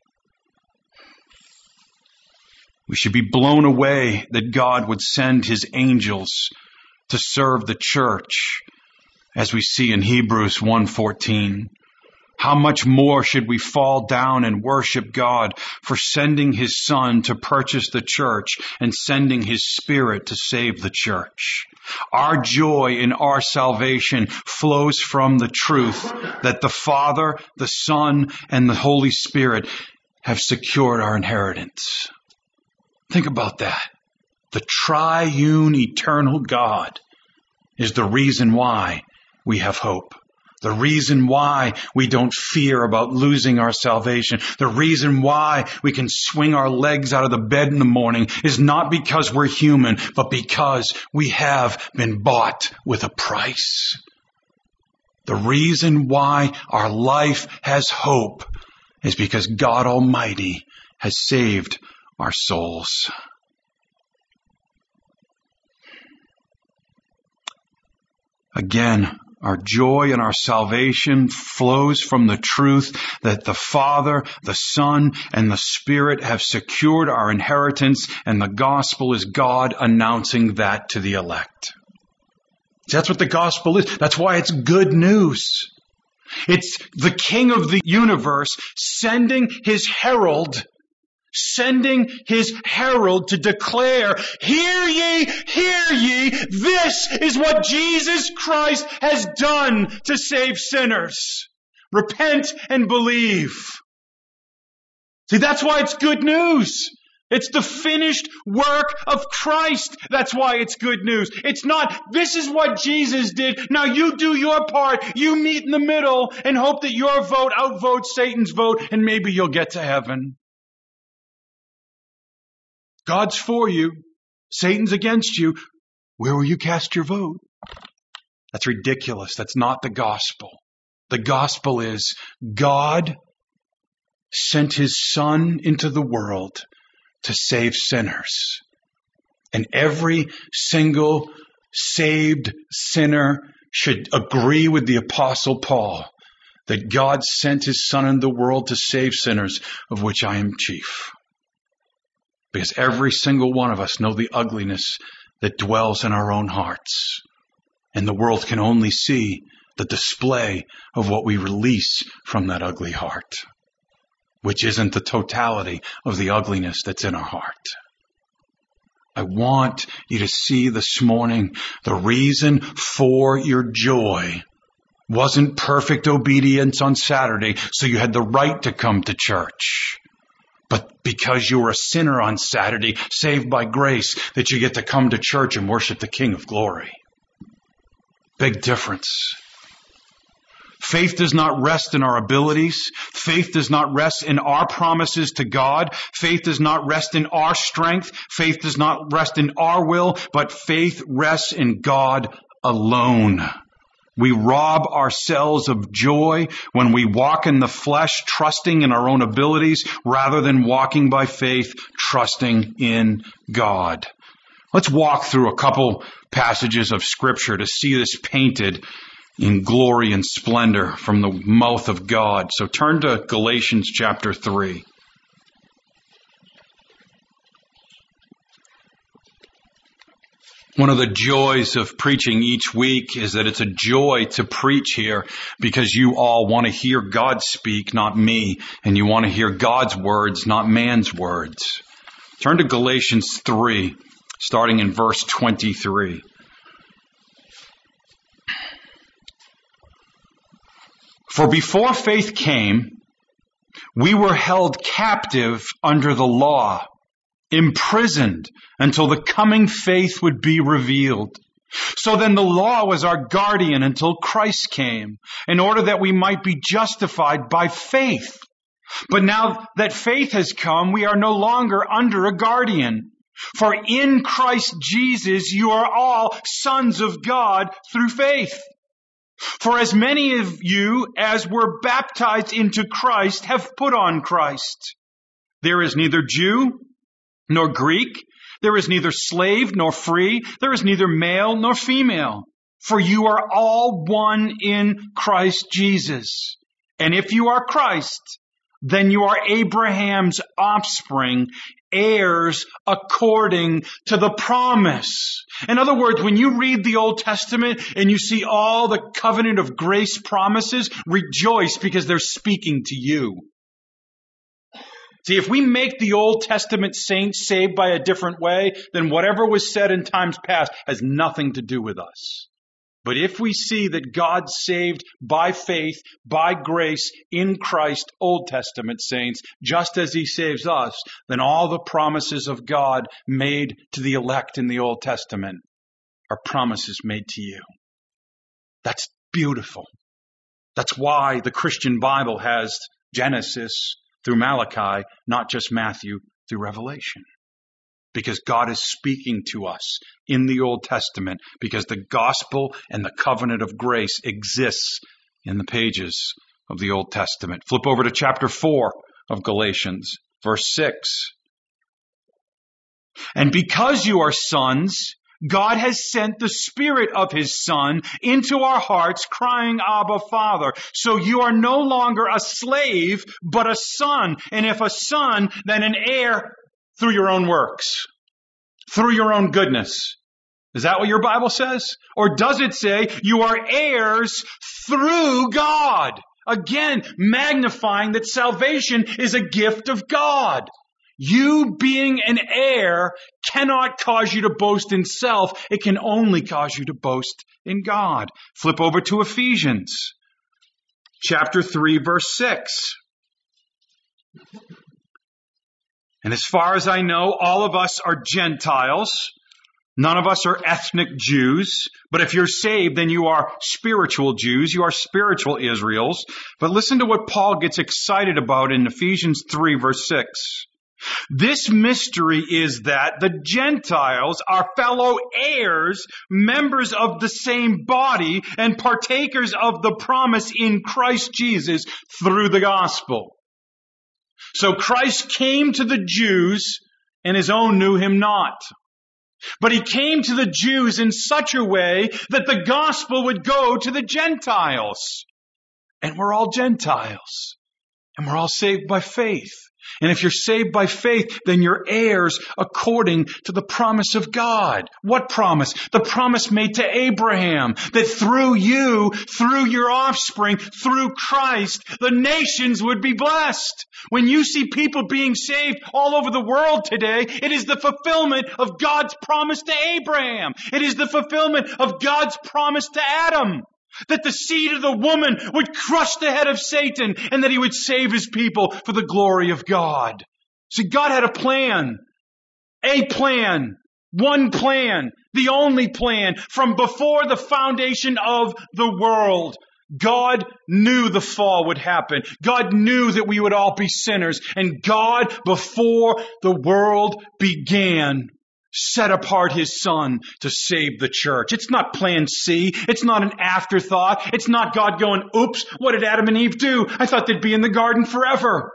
We should be blown away that God would send His angels to serve the church, as we see in Hebrews one fourteen. How much more should we fall down and worship God for sending His Son to purchase the church and sending His Spirit to save the church? Our joy in our salvation flows from the truth that the Father, the Son, and the Holy Spirit have secured our inheritance. Think about that. The triune eternal God is the reason why we have hope. The reason why we don't fear about losing our salvation, the reason why we can swing our legs out of the bed in the morning is not because we're human, but because we have been bought with a price. The reason why our life has hope is because God Almighty has saved our souls. Again, our joy and our salvation flows from the truth that the Father, the Son, and the Spirit have secured our inheritance, and the gospel is God announcing that to the elect. That's what the gospel is. That's why it's good news. It's the King of the universe sending His herald sending his herald to declare, hear ye, hear ye, this is what Jesus Christ has done to save sinners. Repent and believe. See, that's why it's good news. It's the finished work of Christ. That's why it's good news. It's not, this is what Jesus did. Now you do your part. You meet in the middle and hope that your vote outvotes Satan's vote, and maybe you'll get to heaven. God's for you. Satan's against you. Where will you cast your vote? That's ridiculous. That's not the gospel. The gospel is God sent his Son into the world to save sinners. And every single saved sinner should agree with the Apostle Paul that God sent his Son into the world to save sinners, of which I am chief. Because every single one of us know the ugliness that dwells in our own hearts. And the world can only see the display of what we release from that ugly heart, which isn't the totality of the ugliness that's in our heart. I want you to see this morning the reason for your joy wasn't perfect obedience on Saturday, so you had the right to come to church. But because you were a sinner on Saturday, saved by grace, that you get to come to church and worship the King of Glory. Big difference. Faith does not rest in our abilities. Faith does not rest in our promises to God. Faith does not rest in our strength. Faith does not rest in our will, but faith rests in God alone. We rob ourselves of joy when we walk in the flesh, trusting in our own abilities, rather than walking by faith, trusting in God. Let's walk through a couple passages of Scripture to see this painted in glory and splendor from the mouth of God. So turn to Galatians chapter three. One of the joys of preaching each week is that it's a joy to preach here because you all want to hear God speak, not me, and you want to hear God's words, not man's words. Turn to Galatians three, starting in verse twenty-three. For before faith came, we were held captive under the law, imprisoned until the coming faith would be revealed. So then the law was our guardian until Christ came, in order that we might be justified by faith. But now that faith has come, we are no longer under a guardian. For in Christ Jesus you are all sons of God through faith. For as many of you as were baptized into Christ have put on Christ. There is neither Jew nor Greek. There is neither slave nor free. There is neither male nor female. For you are all one in Christ Jesus. And if you are Christ, then you are Abraham's offspring, heirs according to the promise. In other words, when you read the Old Testament and you see all the covenant of grace promises, rejoice because they're speaking to you. See, if we make the Old Testament saints saved by a different way, then whatever was said in times past has nothing to do with us. But if we see that God saved by faith, by grace, in Christ, Old Testament saints, just as He saves us, then all the promises of God made to the elect in the Old Testament are promises made to you. That's beautiful. That's why the Christian Bible has Genesis through Malachi, not just Matthew through Revelation. Because God is speaking to us in the Old Testament, because the gospel and the covenant of grace exists in the pages of the Old Testament. Flip over to chapter four of Galatians, verse six. And because you are sons, God has sent the Spirit of His Son into our hearts, crying, Abba, Father. So you are no longer a slave, but a son. And if a son, then an heir through your own works, through your own goodness. Is that what your Bible says? Or does it say you are heirs through God? Again, magnifying that salvation is a gift of God. You being an heir cannot cause you to boast in self. It can only cause you to boast in God. Flip over to Ephesians chapter three, verse six. And as far as I know, all of us are Gentiles. None of us are ethnic Jews. But if you're saved, then you are spiritual Jews. You are spiritual Israels. But listen to what Paul gets excited about in Ephesians three, verse six. This mystery is that the Gentiles are fellow heirs, members of the same body, and partakers of the promise in Christ Jesus through the gospel. So Christ came to the Jews, and his own knew him not. But he came to the Jews in such a way that the gospel would go to the Gentiles. And we're all Gentiles. And we're all saved by faith. And if you're saved by faith, then you're heirs according to the promise of God. What promise? The promise made to Abraham, that through you, through your offspring, through Christ, the nations would be blessed. When you see people being saved all over the world today, it is the fulfillment of God's promise to Abraham. It is the fulfillment of God's promise to Adam. That the seed of the woman would crush the head of Satan and that he would save his people for the glory of God. See, God had a plan. A plan. One plan. The only plan. From before the foundation of the world. God knew the fall would happen. God knew that we would all be sinners. And God, before the world began, set apart his son to save the church. It's not plan C. It's not an afterthought. It's not God going, oops, what did Adam and Eve do? I thought they'd be in the garden forever.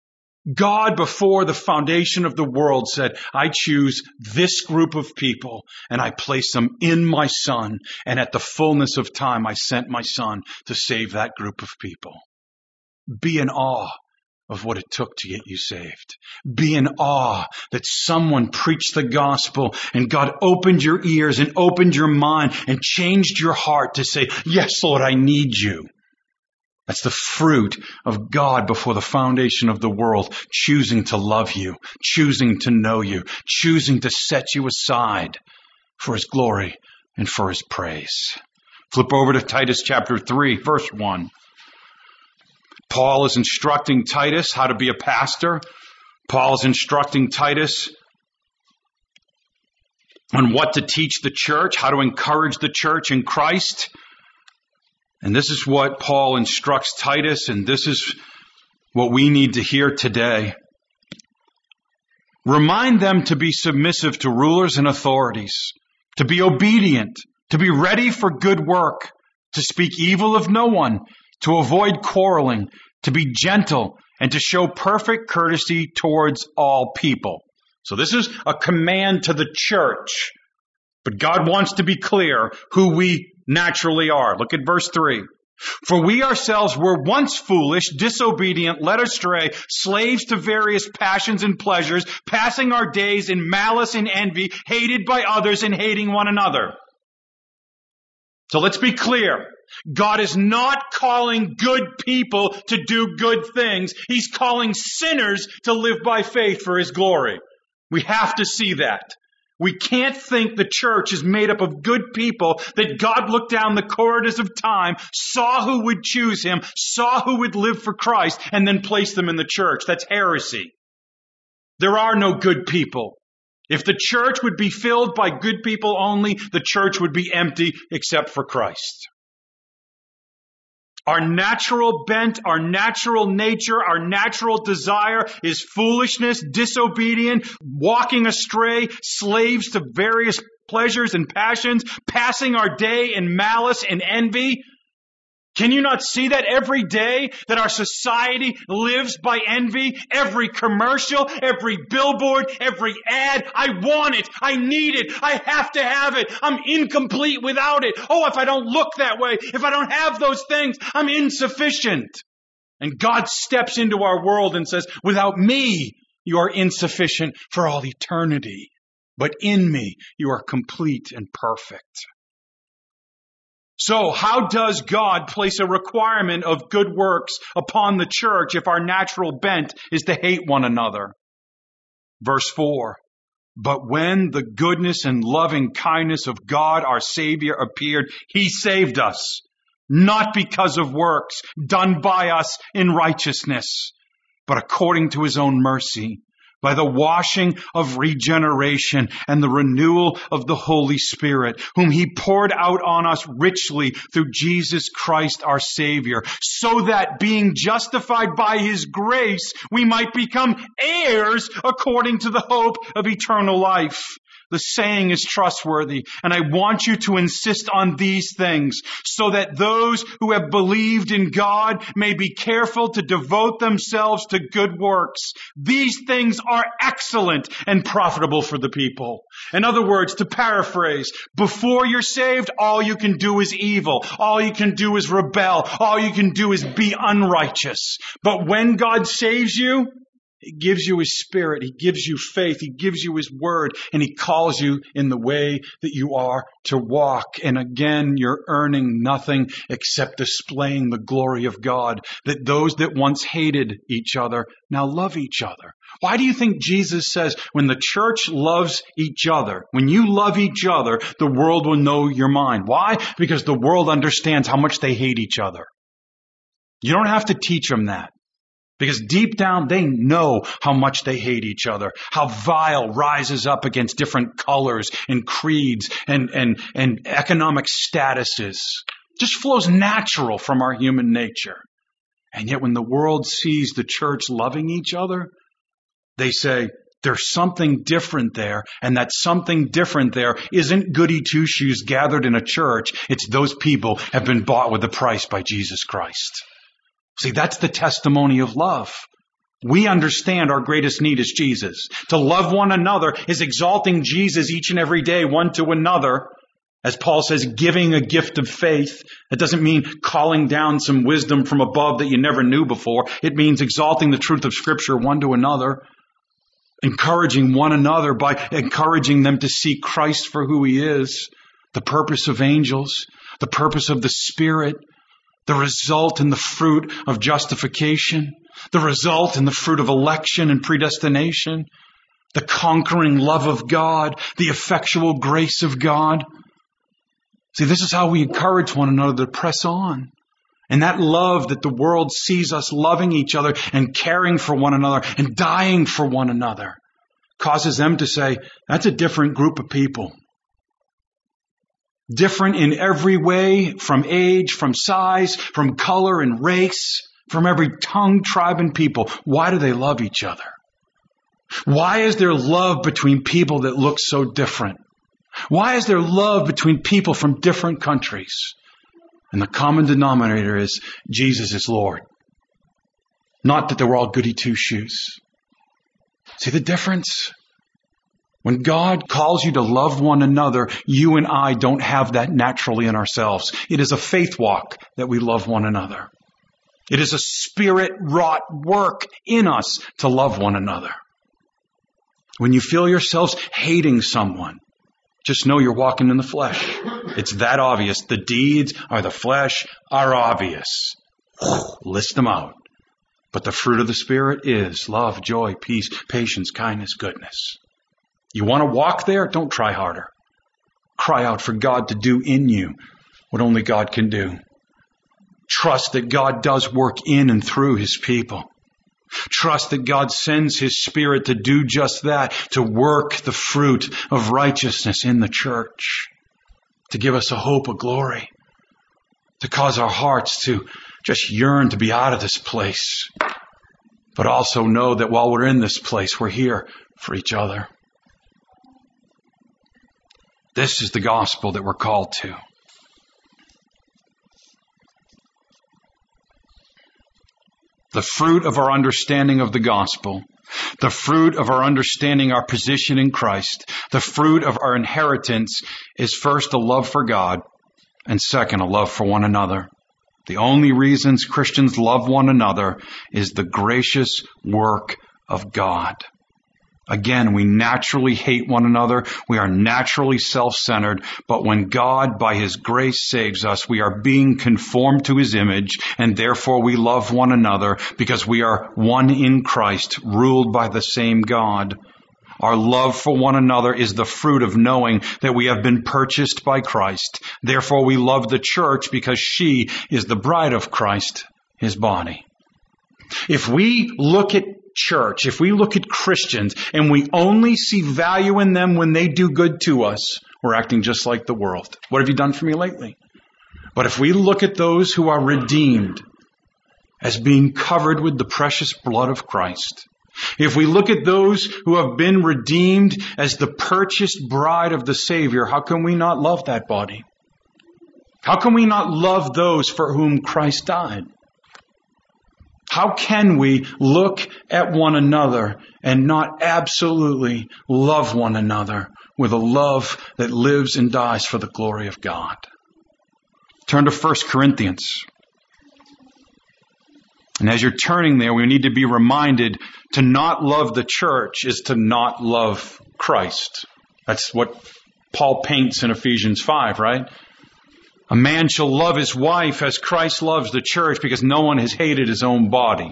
God, before the foundation of the world, said, I choose this group of people and I place them in my son. And at the fullness of time, I sent my son to save that group of people. Be in awe of what it took to get you saved. Be in awe that someone preached the gospel and God opened your ears and opened your mind and changed your heart to say, yes, Lord, I need you. That's the fruit of God before the foundation of the world, choosing to love you, choosing to know you, choosing to set you aside for his glory and for his praise. Flip over to Titus chapter three, verse one. Paul is instructing Titus how to be a pastor. Paul is instructing Titus on what to teach the church, how to encourage the church in Christ. And this is what Paul instructs Titus, and this is what we need to hear today. Remind them to be submissive to rulers and authorities, to be obedient, to be ready for good work, to speak evil of no one, to avoid quarreling, to be gentle, and to show perfect courtesy towards all people. So this is a command to the church. But God wants to be clear who we naturally are. Look at verse three. For we ourselves were once foolish, disobedient, led astray, slaves to various passions and pleasures, passing our days in malice and envy, hated by others and hating one another. So let's be clear. God is not calling good people to do good things. He's calling sinners to live by faith for his glory. We have to see that. We can't think the church is made up of good people, that God looked down the corridors of time, saw who would choose him, saw who would live for Christ, and then place them in the church. That's heresy. There are no good people. If the church would be filled by good people only, the church would be empty except for Christ. Our natural bent, our natural nature, our natural desire is foolishness, disobedient, walking astray, slaves to various pleasures and passions, passing our day in malice and envy. Can you not see that every day that our society lives by envy? Every commercial, every billboard, every ad. I want it. I need it. I have to have it. I'm incomplete without it. Oh, if I don't look that way, if I don't have those things, I'm insufficient. And God steps into our world and says, without me, you are insufficient for all eternity. But in me, you are complete and perfect. So how does God place a requirement of good works upon the church if our natural bent is to hate one another? Verse four. But when the goodness and loving kindness of God, our Savior, appeared, He saved us, not because of works done by us in righteousness, but according to His own mercy, by the washing of regeneration and the renewal of the Holy Spirit, whom He poured out on us richly through Jesus Christ our Savior, so that being justified by His grace, we might become heirs according to the hope of eternal life. The saying is trustworthy, and I want you to insist on these things, so that those who have believed in God may be careful to devote themselves to good works. These things are excellent and profitable for the people. In other words, to paraphrase, before you're saved, all you can do is evil. All you can do is rebel. All you can do is be unrighteous. But when God saves you, He gives you His Spirit. He gives you faith. He gives you His Word. And He calls you in the way that you are to walk. And again, you're earning nothing except displaying the glory of God. That those that once hated each other now love each other. Why do you think Jesus says when the church loves each other, when you love each other, the world will know your mind? Why? Because the world understands how much they hate each other. You don't have to teach them that. Because deep down, they know how much they hate each other, how vile rises up against different colors and creeds and, and, and economic statuses. Just flows natural from our human nature. And yet when the world sees the church loving each other, they say, there's something different there, and that something different there isn't goody two-shoes gathered in a church. It's those people have been bought with a price by Jesus Christ. See, that's the testimony of love. We understand our greatest need is Jesus. To love one another is exalting Jesus each and every day, one to another. As Paul says, giving a gift of faith. It doesn't mean calling down some wisdom from above that you never knew before. It means exalting the truth of Scripture one to another. Encouraging one another by encouraging them to see Christ for who He is. The purpose of angels. The purpose of the Spirit. The result and the fruit of justification. The result and the fruit of election and predestination. The conquering love of God. The effectual grace of God. See, this is how we encourage one another to press on. And that love that the world sees us loving each other and caring for one another and dying for one another causes them to say, that's a different group of people. Different in every way, from age, from size, from color and race, from every tongue, tribe, and people. Why do they love each other? Why is there love between people that look so different? Why is there love between people from different countries? And the common denominator is Jesus is Lord. Not that they were all goody two-shoes. See the difference? When God calls you to love one another, you and I don't have that naturally in ourselves. It is a faith walk that we love one another. It is a Spirit-wrought work in us to love one another. When you feel yourselves hating someone, just know you're walking in the flesh. It's that obvious. The deeds are the flesh are obvious. List them out. But the fruit of the Spirit is love, joy, peace, patience, kindness, goodness. You want to walk there? Don't try harder. Cry out for God to do in you what only God can do. Trust that God does work in and through His people. Trust that God sends His Spirit to do just that, to work the fruit of righteousness in the church, to give us a hope of glory, to cause our hearts to just yearn to be out of this place, but also know that while we're in this place, we're here for each other. This is the gospel that we're called to. The fruit of our understanding of the gospel, the fruit of our understanding our position in Christ, the fruit of our inheritance is first a love for God and second a love for one another. The only reasons Christians love one another is the gracious work of God. Again, we naturally hate one another. We are naturally self-centered. But when God, by His grace, saves us, we are being conformed to His image, and therefore we love one another because we are one in Christ, ruled by the same God. Our love for one another is the fruit of knowing that we have been purchased by Christ. Therefore, we love the church because she is the bride of Christ, his body. If we look at church, if we look at Christians and we only see value in them when they do good to us, we're acting just like the world. What have you done for me lately? But if we look at those who are redeemed as being covered with the precious blood of Christ, if we look at those who have been redeemed as the purchased bride of the Savior, how can we not love that body? How can we not love those for whom Christ died? How can we look at one another and not absolutely love one another with a love that lives and dies for the glory of God? Turn to First Corinthians. And as you're turning there, we need to be reminded to not love the church is to not love Christ. That's what Paul paints in Ephesians five, right? A man shall love his wife as Christ loves the church because no one has hated his own body.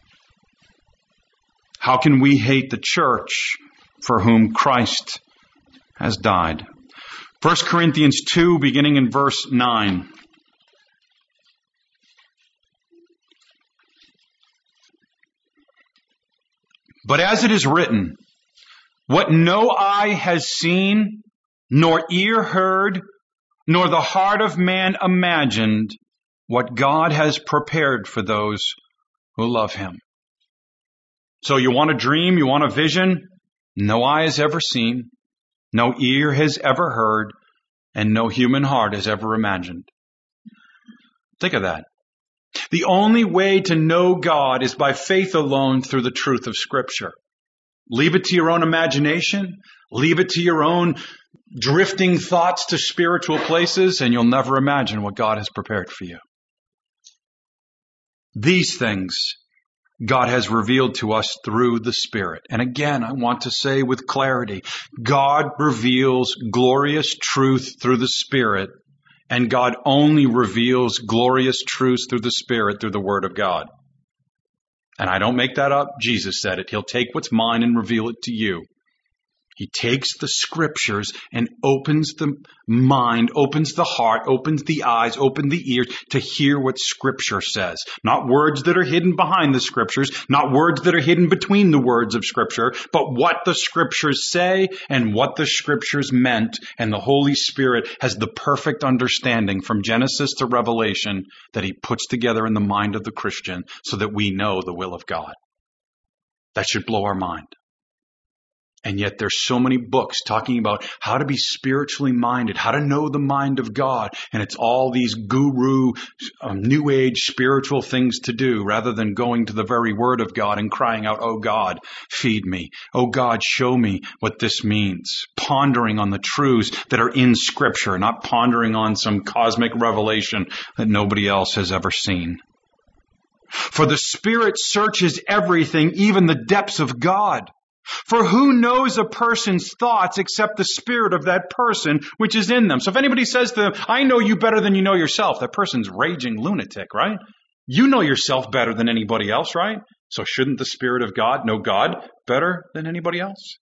How can we hate the church for whom Christ has died? First Corinthians two, beginning in verse nine. But as it is written, what no eye has seen, nor ear heard, nor the heart of man imagined, what God has prepared for those who love him. So you want a dream, you want a vision? No eye has ever seen, no ear has ever heard, and no human heart has ever imagined. Think of that. The only way to know God is by faith alone through the truth of Scripture. Leave it to your own imagination. Leave it to your own drifting thoughts to spiritual places, and you'll never imagine what God has prepared for you. These things God has revealed to us through the Spirit. And again, I want to say with clarity, God reveals glorious truth through the Spirit. And God only reveals glorious truths through the Spirit, through the Word of God. And I don't make that up. Jesus said it. He'll take what's mine and reveal it to you. He takes the Scriptures and opens the mind, opens the heart, opens the eyes, opens the ears to hear what Scripture says. Not words that are hidden behind the Scriptures, not words that are hidden between the words of Scripture, but what the Scriptures say and what the Scriptures meant. And the Holy Spirit has the perfect understanding from Genesis to Revelation that He puts together in the mind of the Christian so that we know the will of God. That should blow our mind. And yet there's so many books talking about how to be spiritually minded, how to know the mind of God. And it's all these guru, um, new age spiritual things to do rather than going to the very Word of God and crying out, oh God, feed me. Oh God, show me what this means. Pondering on the truths that are in Scripture, not pondering on some cosmic revelation that nobody else has ever seen. For the Spirit searches everything, even the depths of God. For who knows a person's thoughts except the spirit of that person which is in them? So if anybody says to them, I know you better than you know yourself, that person's raging lunatic, right? You know yourself better than anybody else, right? So shouldn't the Spirit of God know God better than anybody else?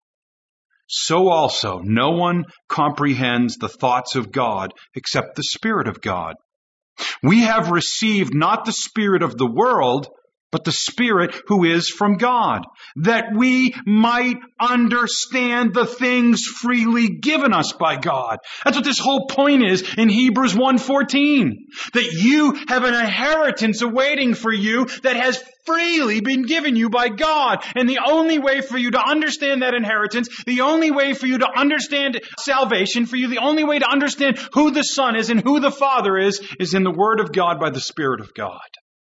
So also, no one comprehends the thoughts of God except the Spirit of God. We have received not the spirit of the world, but the Spirit who is from God, that we might understand the things freely given us by God. That's what this whole point is in Hebrews one fourteen. That you have an inheritance awaiting for you that has freely been given you by God. And the only way for you to understand that inheritance, the only way for you to understand salvation, for you, the only way to understand who the Son is and who the Father is, is in the Word of God by the Spirit of God.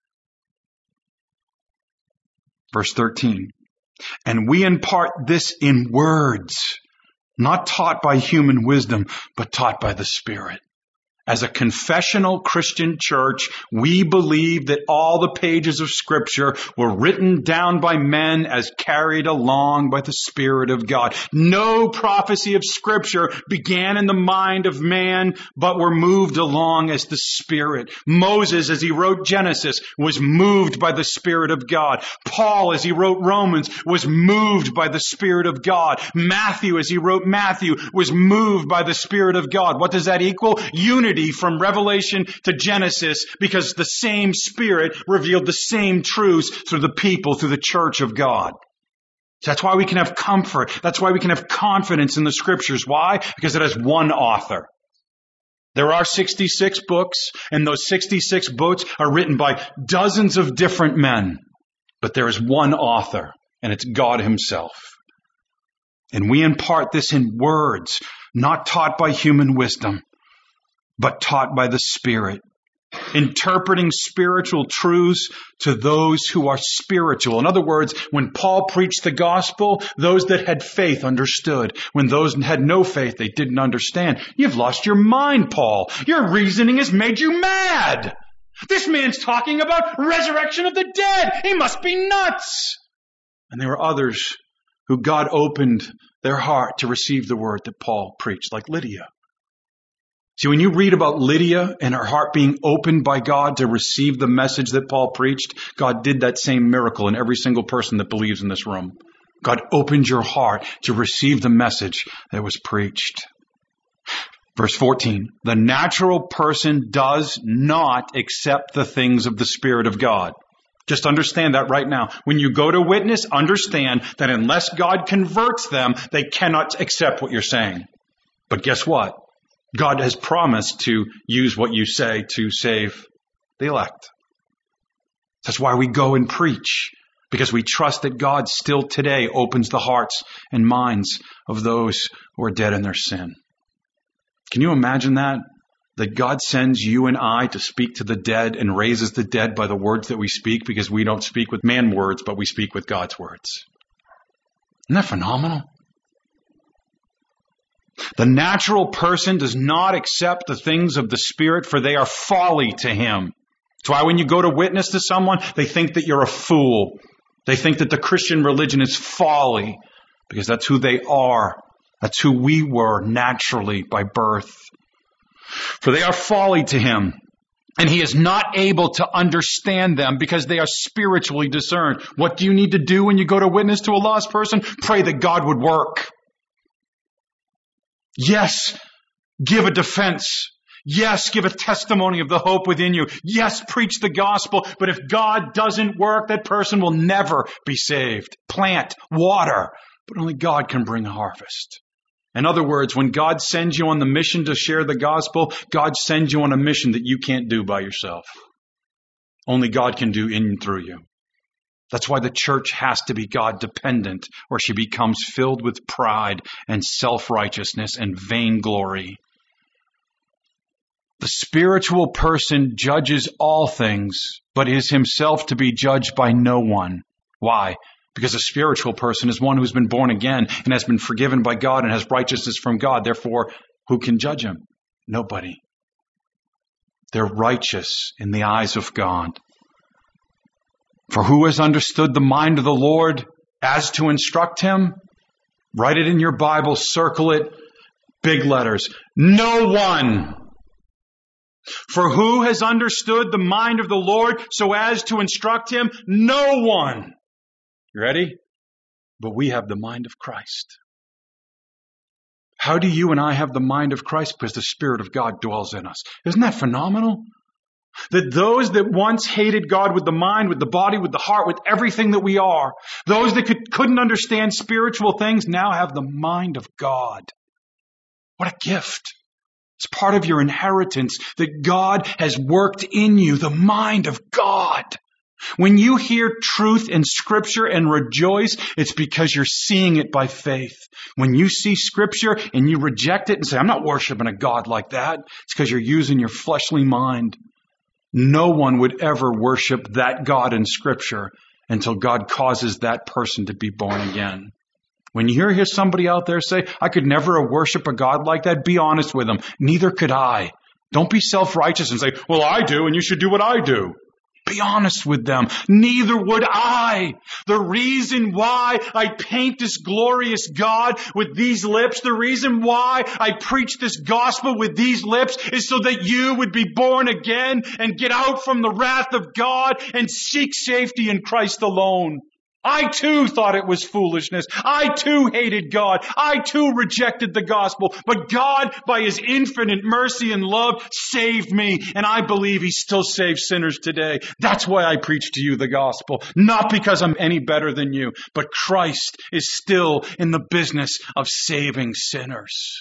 Verse thirteen, and we impart this in words, not taught by human wisdom, but taught by the Spirit, As a confessional Christian church, we believe that all the pages of Scripture were written down by men as carried along by the Spirit of God. No prophecy of Scripture began in the mind of man, but were moved along as the Spirit. Moses, as he wrote Genesis, was moved by the Spirit of God. Paul, as he wrote Romans, was moved by the Spirit of God. Matthew, as he wrote Matthew, was moved by the Spirit of God. What does that equal? Unity from Revelation to Genesis, because the same Spirit revealed the same truths through the people, through the church of God. That's why we can have comfort. That's why we can have confidence in the Scriptures. Why? Because it has one author. There are sixty-six books, and those sixty-six books are written by dozens of different men. But there is one author, and it's God Himself. And we impart this in words, not taught by human wisdom, but taught by the Spirit, interpreting spiritual truths to those who are spiritual. In other words, when Paul preached the gospel, those that had faith understood. When those that had no faith, they didn't understand. You've lost your mind, Paul. Your reasoning has made you mad. This man's talking about resurrection of the dead. He must be nuts. And there were others who God opened their heart to receive the word that Paul preached, like Lydia. See, when you read about Lydia and her heart being opened by God to receive the message that Paul preached, God did that same miracle in every single person that believes in this room. God opened your heart to receive the message that was preached. Verse fourteen, the natural person does not accept the things of the Spirit of God. Just understand that right now. When you go to witness, understand that unless God converts them, they cannot accept what you're saying. But guess what? God has promised to use what you say to save the elect. That's why we go and preach, because we trust that God still today opens the hearts and minds of those who are dead in their sin. Can you imagine that? That God sends you and I to speak to the dead and raises the dead by the words that we speak, because we don't speak with man words, but we speak with God's words. Isn't that phenomenal? The natural person does not accept the things of the Spirit, for they are folly to him. That's why when you go to witness to someone, they think that you're a fool. They think that the Christian religion is folly, because that's who they are. That's who we were naturally by birth. For they are folly to him, and he is not able to understand them because they are spiritually discerned. What do you need to do when you go to witness to a lost person? Pray that God would work. Yes, give a defense. Yes, give a testimony of the hope within you. Yes, preach the gospel. But if God doesn't work, that person will never be saved. Plant, water, but only God can bring a harvest. In other words, when God sends you on the mission to share the gospel, God sends you on a mission that you can't do by yourself. Only God can do in and through you. That's why the church has to be God dependent, or she becomes filled with pride and self-righteousness and vainglory. The spiritual person judges all things, but is himself to be judged by no one. Why? Because a spiritual person is one who's been born again and has been forgiven by God and has righteousness from God. Therefore, who can judge him? Nobody. They're righteous in the eyes of God. For who has understood the mind of the Lord as to instruct him? Write it in your Bible, circle it, big letters. No one. For who has understood the mind of the Lord so as to instruct him? No one. You ready? But we have the mind of Christ. How do you and I have the mind of Christ? Because the Spirit of God dwells in us. Isn't that phenomenal? That those that once hated God with the mind, with the body, with the heart, with everything that we are, those that could, couldn't understand spiritual things now have the mind of God. What a gift. It's part of your inheritance that God has worked in you, the mind of God. When you hear truth in Scripture and rejoice, it's because you're seeing it by faith. When you see Scripture and you reject it and say, I'm not worshiping a God like that, it's because you're using your fleshly mind. No one would ever worship that God in Scripture until God causes that person to be born again. When you hear somebody out there say, I could never worship a God like that, be honest with them. Neither could I. Don't be self-righteous and say, well, I do, and you should do what I do. Be honest with them. Neither would I. The reason why I paint this glorious God with these lips, the reason why I preach this gospel with these lips is so that you would be born again and get out from the wrath of God and seek safety in Christ alone. I too thought it was foolishness. I too hated God. I too rejected the gospel. But God, by His infinite mercy and love, saved me. And I believe He still saves sinners today. That's why I preach to you the gospel. Not because I'm any better than you, but Christ is still in the business of saving sinners.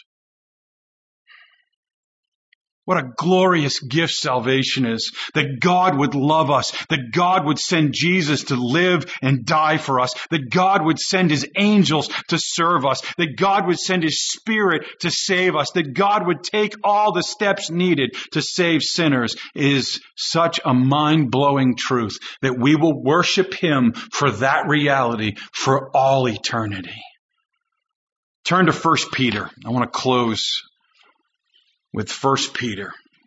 What a glorious gift salvation is. That God would love us. That God would send Jesus to live and die for us. That God would send His angels to serve us. That God would send His Spirit to save us. That God would take all the steps needed to save sinners is such a mind-blowing truth that we will worship Him for that reality for all eternity. Turn to First Peter. I want to close with First Peter.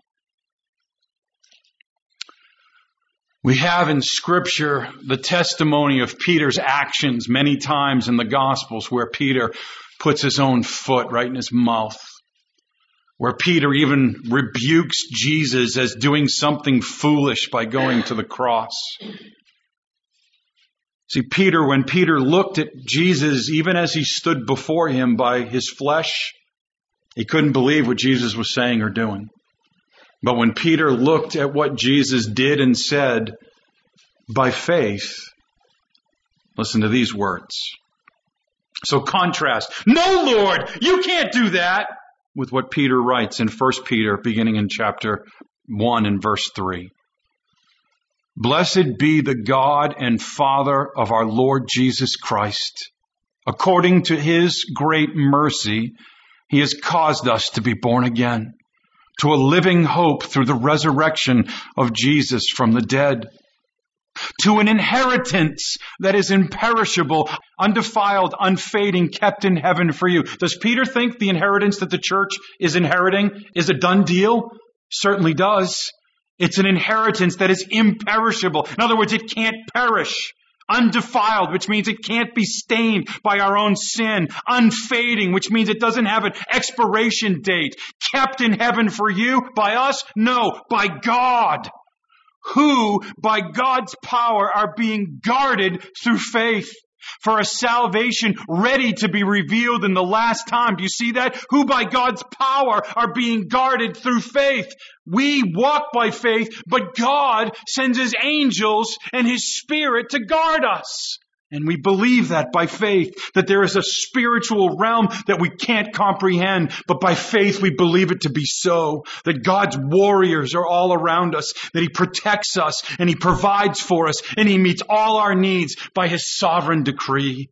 We have in Scripture the testimony of Peter's actions many times in the Gospels where Peter puts his own foot right in his mouth, where Peter even rebukes Jesus as doing something foolish by going to the cross. See, Peter, when Peter looked at Jesus, even as he stood before him by his flesh, he couldn't believe what Jesus was saying or doing. But when Peter looked at what Jesus did and said by faith, listen to these words. So contrast, no, Lord, you can't do that, with what Peter writes in First Peter, beginning in chapter one and verse three. Blessed be the God and Father of our Lord Jesus Christ. According to His great mercy, He has caused us to be born again to a living hope through the resurrection of Jesus from the dead, to an inheritance that is imperishable, undefiled, unfading, kept in heaven for you. Does Peter think the inheritance that the church is inheriting is a done deal? Certainly does. It's an inheritance that is imperishable. In other words, it can't perish. Undefiled, which means it can't be stained by our own sin. Unfading, which means it doesn't have an expiration date. Kept in heaven for you, by us? No, by God, who, by God's power, are being guarded through faith for a salvation ready to be revealed in the last time. Do you see that? Who by God's power are being guarded through faith. We walk by faith, but God sends His angels and His Spirit to guard us. And we believe that by faith, that there is a spiritual realm that we can't comprehend, but by faith we believe it to be so, that God's warriors are all around us, that He protects us and He provides for us and He meets all our needs by His sovereign decree.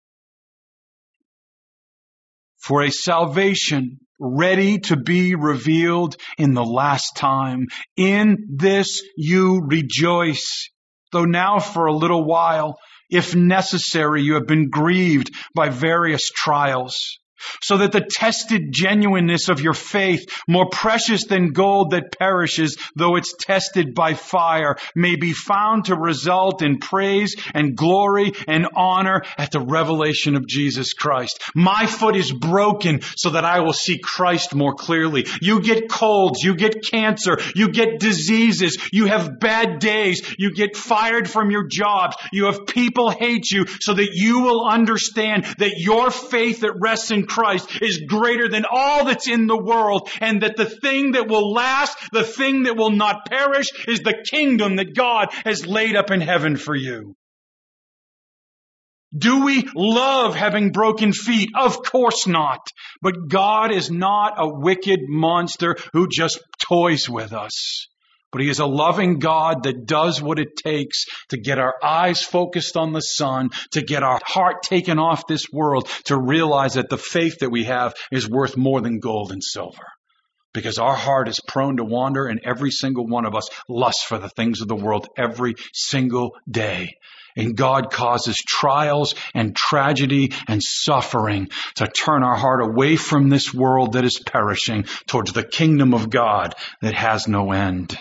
For a salvation ready to be revealed in the last time. In this you rejoice, though now for a little while, if necessary, you have been grieved by various trials, so that the tested genuineness of your faith, more precious than gold that perishes, though it's tested by fire, may be found to result in praise and glory and honor at the revelation of Jesus Christ. My foot is broken so that I will see Christ more clearly. You get colds, you get cancer, you get diseases, you have bad days, you get fired from your jobs, you have people hate you, so that you will understand that your faith that rests in Christ is greater than all that's in the world, and that the thing that will last, the thing that will not perish, is the kingdom that God has laid up in heaven for you. Do we love having broken feet? Of course not. But God is not a wicked monster who just toys with us. But He is a loving God that does what it takes to get our eyes focused on the Son, to get our heart taken off this world, to realize that the faith that we have is worth more than gold and silver. Because our heart is prone to wander, and every single one of us lusts for the things of the world every single day. And God causes trials and tragedy and suffering to turn our heart away from this world that is perishing towards the kingdom of God that has no end.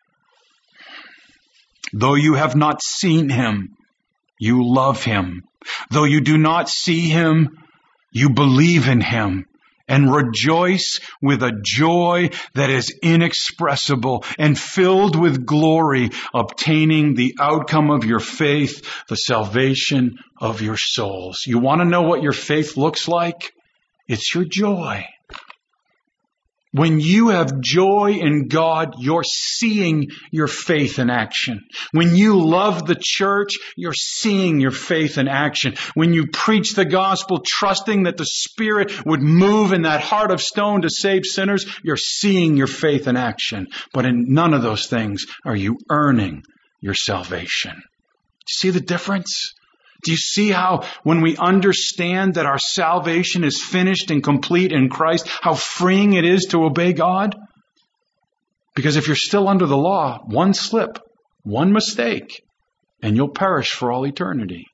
Though you have not seen him, you love him. Though you do not see him, you believe in him and rejoice with a joy that is inexpressible and filled with glory, obtaining the outcome of your faith, the salvation of your souls. You want to know what your faith looks like? It's your joy. When you have joy in God, you're seeing your faith in action. When you love the church, you're seeing your faith in action. When you preach the gospel, trusting that the Spirit would move in that heart of stone to save sinners, you're seeing your faith in action. But in none of those things are you earning your salvation. See the difference? Do you see how when we understand that our salvation is finished and complete in Christ, how freeing it is to obey God? Because if you're still under the law, one slip, one mistake, and you'll perish for all eternity.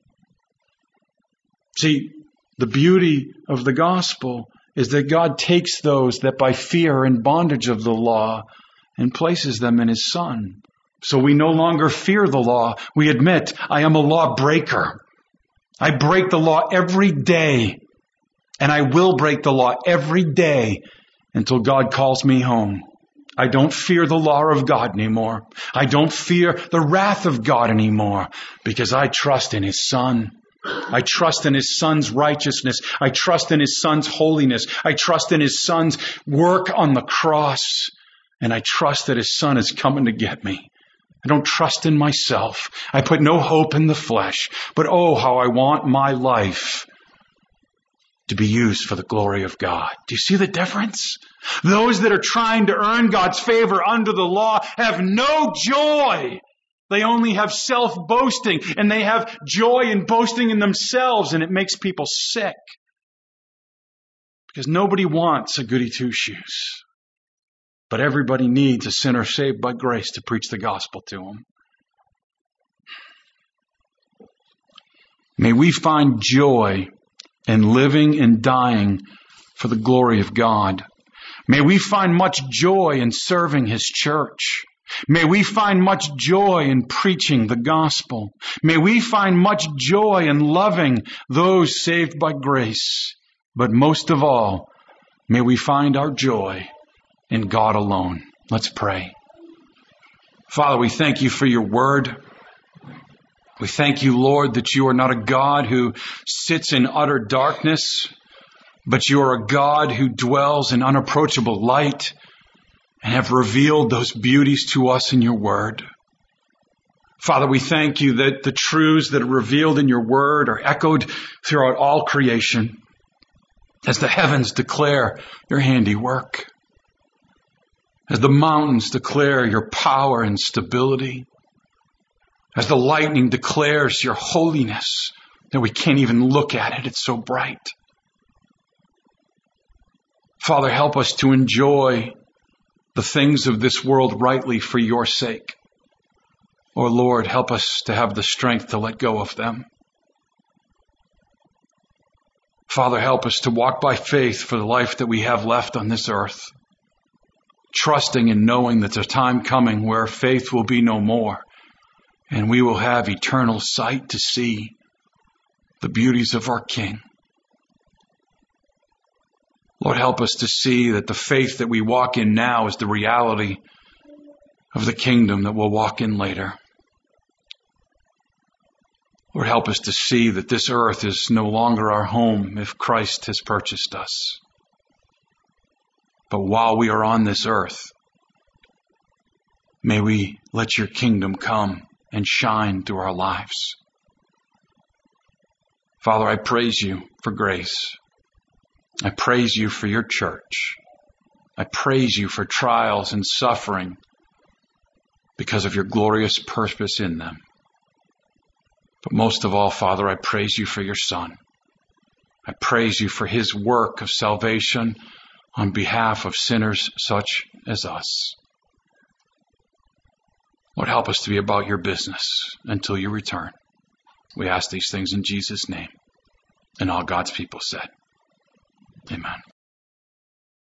See, the beauty of the gospel is that God takes those that by fear are in bondage of the law and places them in his Son. So we no longer fear the law. We admit, I am a lawbreaker. I break the law every day, and I will break the law every day until God calls me home. I don't fear the law of God anymore. I don't fear the wrath of God anymore because I trust in his Son. I trust in his Son's righteousness. I trust in his Son's holiness. I trust in his Son's work on the cross, and I trust that his Son is coming to get me. I don't trust in myself. I put no hope in the flesh. But oh, how I want my life to be used for the glory of God. Do you see the difference? Those that are trying to earn God's favor under the law have no joy. They only have self-boasting, and they have joy in boasting in themselves, and it makes people sick. Because nobody wants a goody two-shoes. But everybody needs a sinner saved by grace to preach the gospel to them. May we find joy in living and dying for the glory of God. May we find much joy in serving his church. May we find much joy in preaching the gospel. May we find much joy in loving those saved by grace. But most of all, may we find our joy in God alone. Let's pray. Father, we thank you for your word. We thank you, Lord, that you are not a God who sits in utter darkness, but you are a God who dwells in unapproachable light and have revealed those beauties to us in your word. Father, we thank you that the truths that are revealed in your word are echoed throughout all creation as the heavens declare your handiwork. As the mountains declare your power and stability. As the lightning declares your holiness, that we can't even look at it, it's so bright. Father, help us to enjoy the things of this world rightly for your sake. Or Lord, help us to have the strength to let go of them. Father, help us to walk by faith for the life that we have left on this earth. Trusting and knowing that there's a time coming where faith will be no more, and we will have eternal sight to see the beauties of our King. Lord, help us to see that the faith that we walk in now is the reality of the kingdom that we'll walk in later. Lord, help us to see that this earth is no longer our home if Christ has purchased us. But while we are on this earth, may we let your kingdom come and shine through our lives. Father, I praise you for grace. I praise you for your church. I praise you for trials and suffering because of your glorious purpose in them. But most of all, Father, I praise you for your Son. I praise you for his work of salvation on behalf of sinners such as us. Lord, help us to be about your business until you return. We ask these things in Jesus' name. And all God's people said, amen.